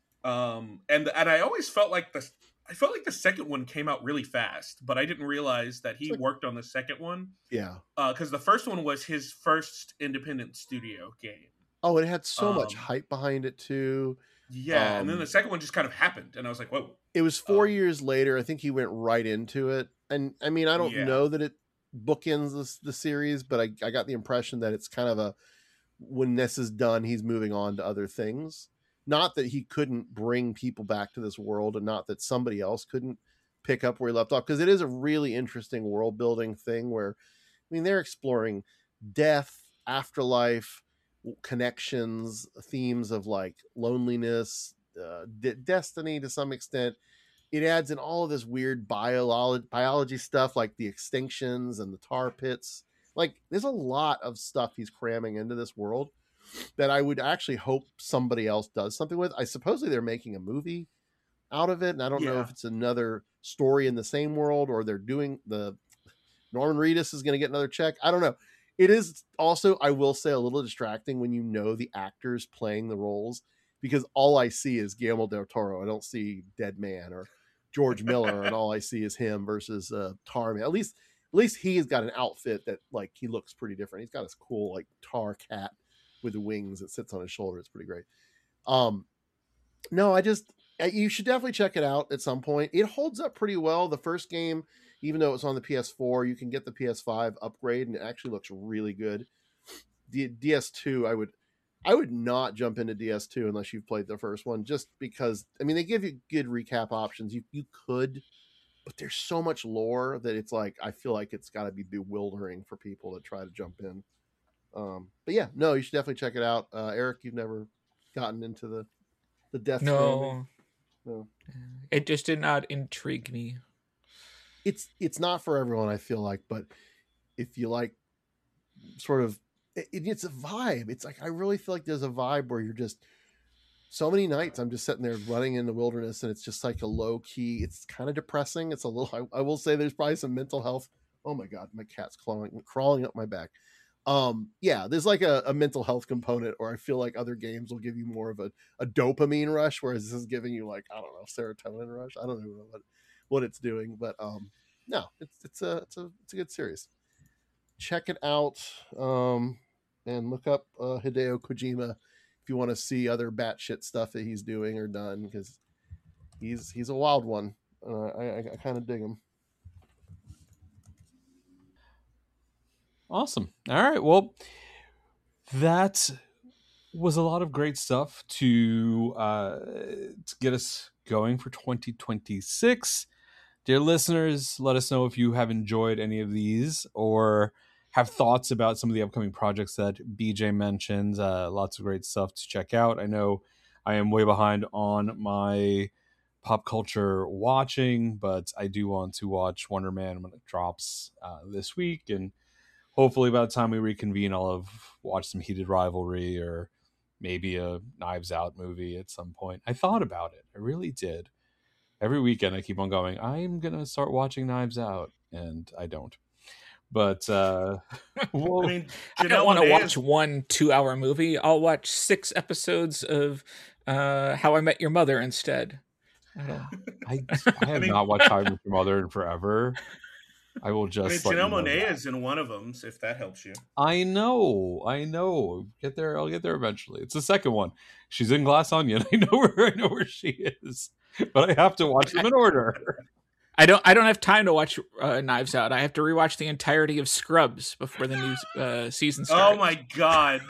And I always felt like the second one came out really fast, but I didn't realize that he worked on the second one. Yeah. Because the first one was his first independent studio game. Oh, it had so much hype behind it too. Yeah, and then the second one just kind of happened, and I was like, whoa. It was 4 years later. I think he went right into it. And I mean, I don't know that it bookends the series, but I got the impression that it's kind of when this is done, he's moving on to other things. Not that he couldn't bring people back to this world, and not that somebody else couldn't pick up where he left off, because it is a really interesting world building thing where, I mean, they're exploring death, afterlife, connections, themes of loneliness, destiny to some extent. It adds in all of this weird biology stuff, like the extinctions and the tar pits. There's a lot of stuff he's cramming into this world that I would actually hope somebody else does something with. I suppose they're making a movie out of it, and I don't know if it's another story in the same world or they're doing the Norman Reedus is going to get another check. I don't know. It is also, I will say, a little distracting when you know the actors playing the roles, because all I see is Guillermo del Toro. I don't see Dead Man or George Miller, and all I see is him versus Tarman. At least he's got an outfit that he looks pretty different. He's got this cool tar cat with the wings that sits on his shoulder. It's pretty great. No, you should definitely check it out at some point. It holds up pretty well. The first game, even though it's on the PS4, you can get the PS5 upgrade, and it actually looks really good. The DS2, I would not jump into DS2 unless you've played the first one, just because, I mean, they give you good recap options. You could, but there's so much lore that it's I feel like it's got to be bewildering for people to try to jump in. But yeah, no, you should definitely check it out. Eric, you've never gotten into the Death Stranding? No. It just did not intrigue me. It's not for everyone, I feel like, but if you sort of, it's a vibe. It's I really feel like there's a vibe where you're just, so many nights I'm just sitting there running in the wilderness, and it's just a low key, it's kind of depressing. It's a little, I will say there's probably some mental health. Oh my God, my cat's crawling up my back. Yeah, there's a mental health component, or I feel like other games will give you more of a dopamine rush, whereas this is giving you I don't know, serotonin rush. I don't know what it's doing, but no, it's a good series. Check it out, and look up Hideo Kojima if you want to see other batshit stuff that he's doing or done, because he's a wild one. I kind of dig him. Awesome. All right. Well, that was a lot of great stuff to get us going for 2026. Dear listeners, let us know if you have enjoyed any of these or have thoughts about some of the upcoming projects that BJ mentions. Lots of great stuff to check out. I know I am way behind on my pop culture watching, but I do want to watch Wonder Man when it drops this week, and hopefully by the time we reconvene, I'll have watched some Heated Rivalry or maybe a Knives Out movie at some point. I thought about it. I really did. Every weekend I keep on going, I'm going to start watching Knives Out, and I don't. But, well, I mean, I don't want to watch 1 2-hour movie. I'll watch 6 episodes of How I Met Your Mother instead. at all. I I have mean- not watched How I Met Your Mother in forever. I will I mean, just let you Janelle know Monáe that. is in one of them, so if that helps you. I know. I'll get there eventually. It's the second one. She's in Glass Onion. I know where she is, but I have to watch them in order. I don't have time to watch Knives Out. I have to rewatch the entirety of Scrubs before the new season starts. Oh my god.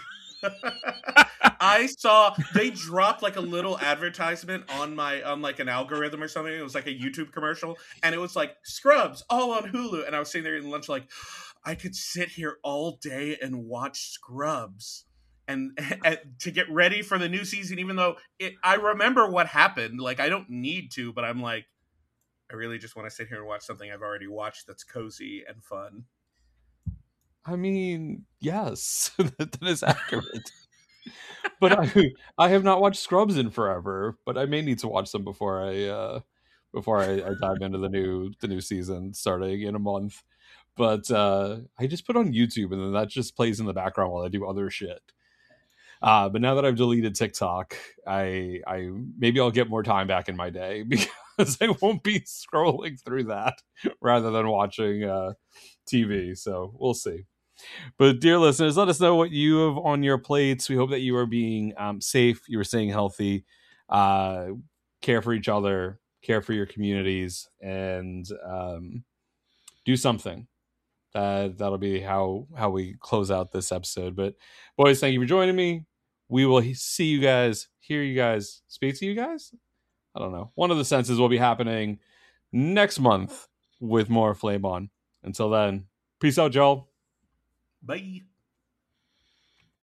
I saw they dropped like a little advertisement on like an algorithm or something. It was like a YouTube commercial, and it was like Scrubs all on Hulu. And I was sitting there eating lunch, like I could sit here all day and watch Scrubs, and to get ready for the new season. Even though I remember what happened, like I don't need to, but I'm like, I really just want to sit here and watch something I've already watched that's cozy and fun. I mean, yes, that is accurate. But I have not watched Scrubs in forever. But I may need to watch them before I dive into the new season starting in a month. But I just put on YouTube, and then that just plays in the background while I do other shit. But now that I've deleted TikTok, I maybe I'll get more time back in my day because I won't be scrolling through that rather than watching TV. So we'll see. But dear listeners, let us know what you have on your plates. We hope that you are being safe, you are staying healthy, care for each other, care for your communities, and do something. That'll be how we close out this episode. But boys, thank you for joining me. We will see you guys, hear you guys, speak to you guys. I don't know. One of the senses will be happening next month with more Flame On. Until then, peace out, y'all. Bye.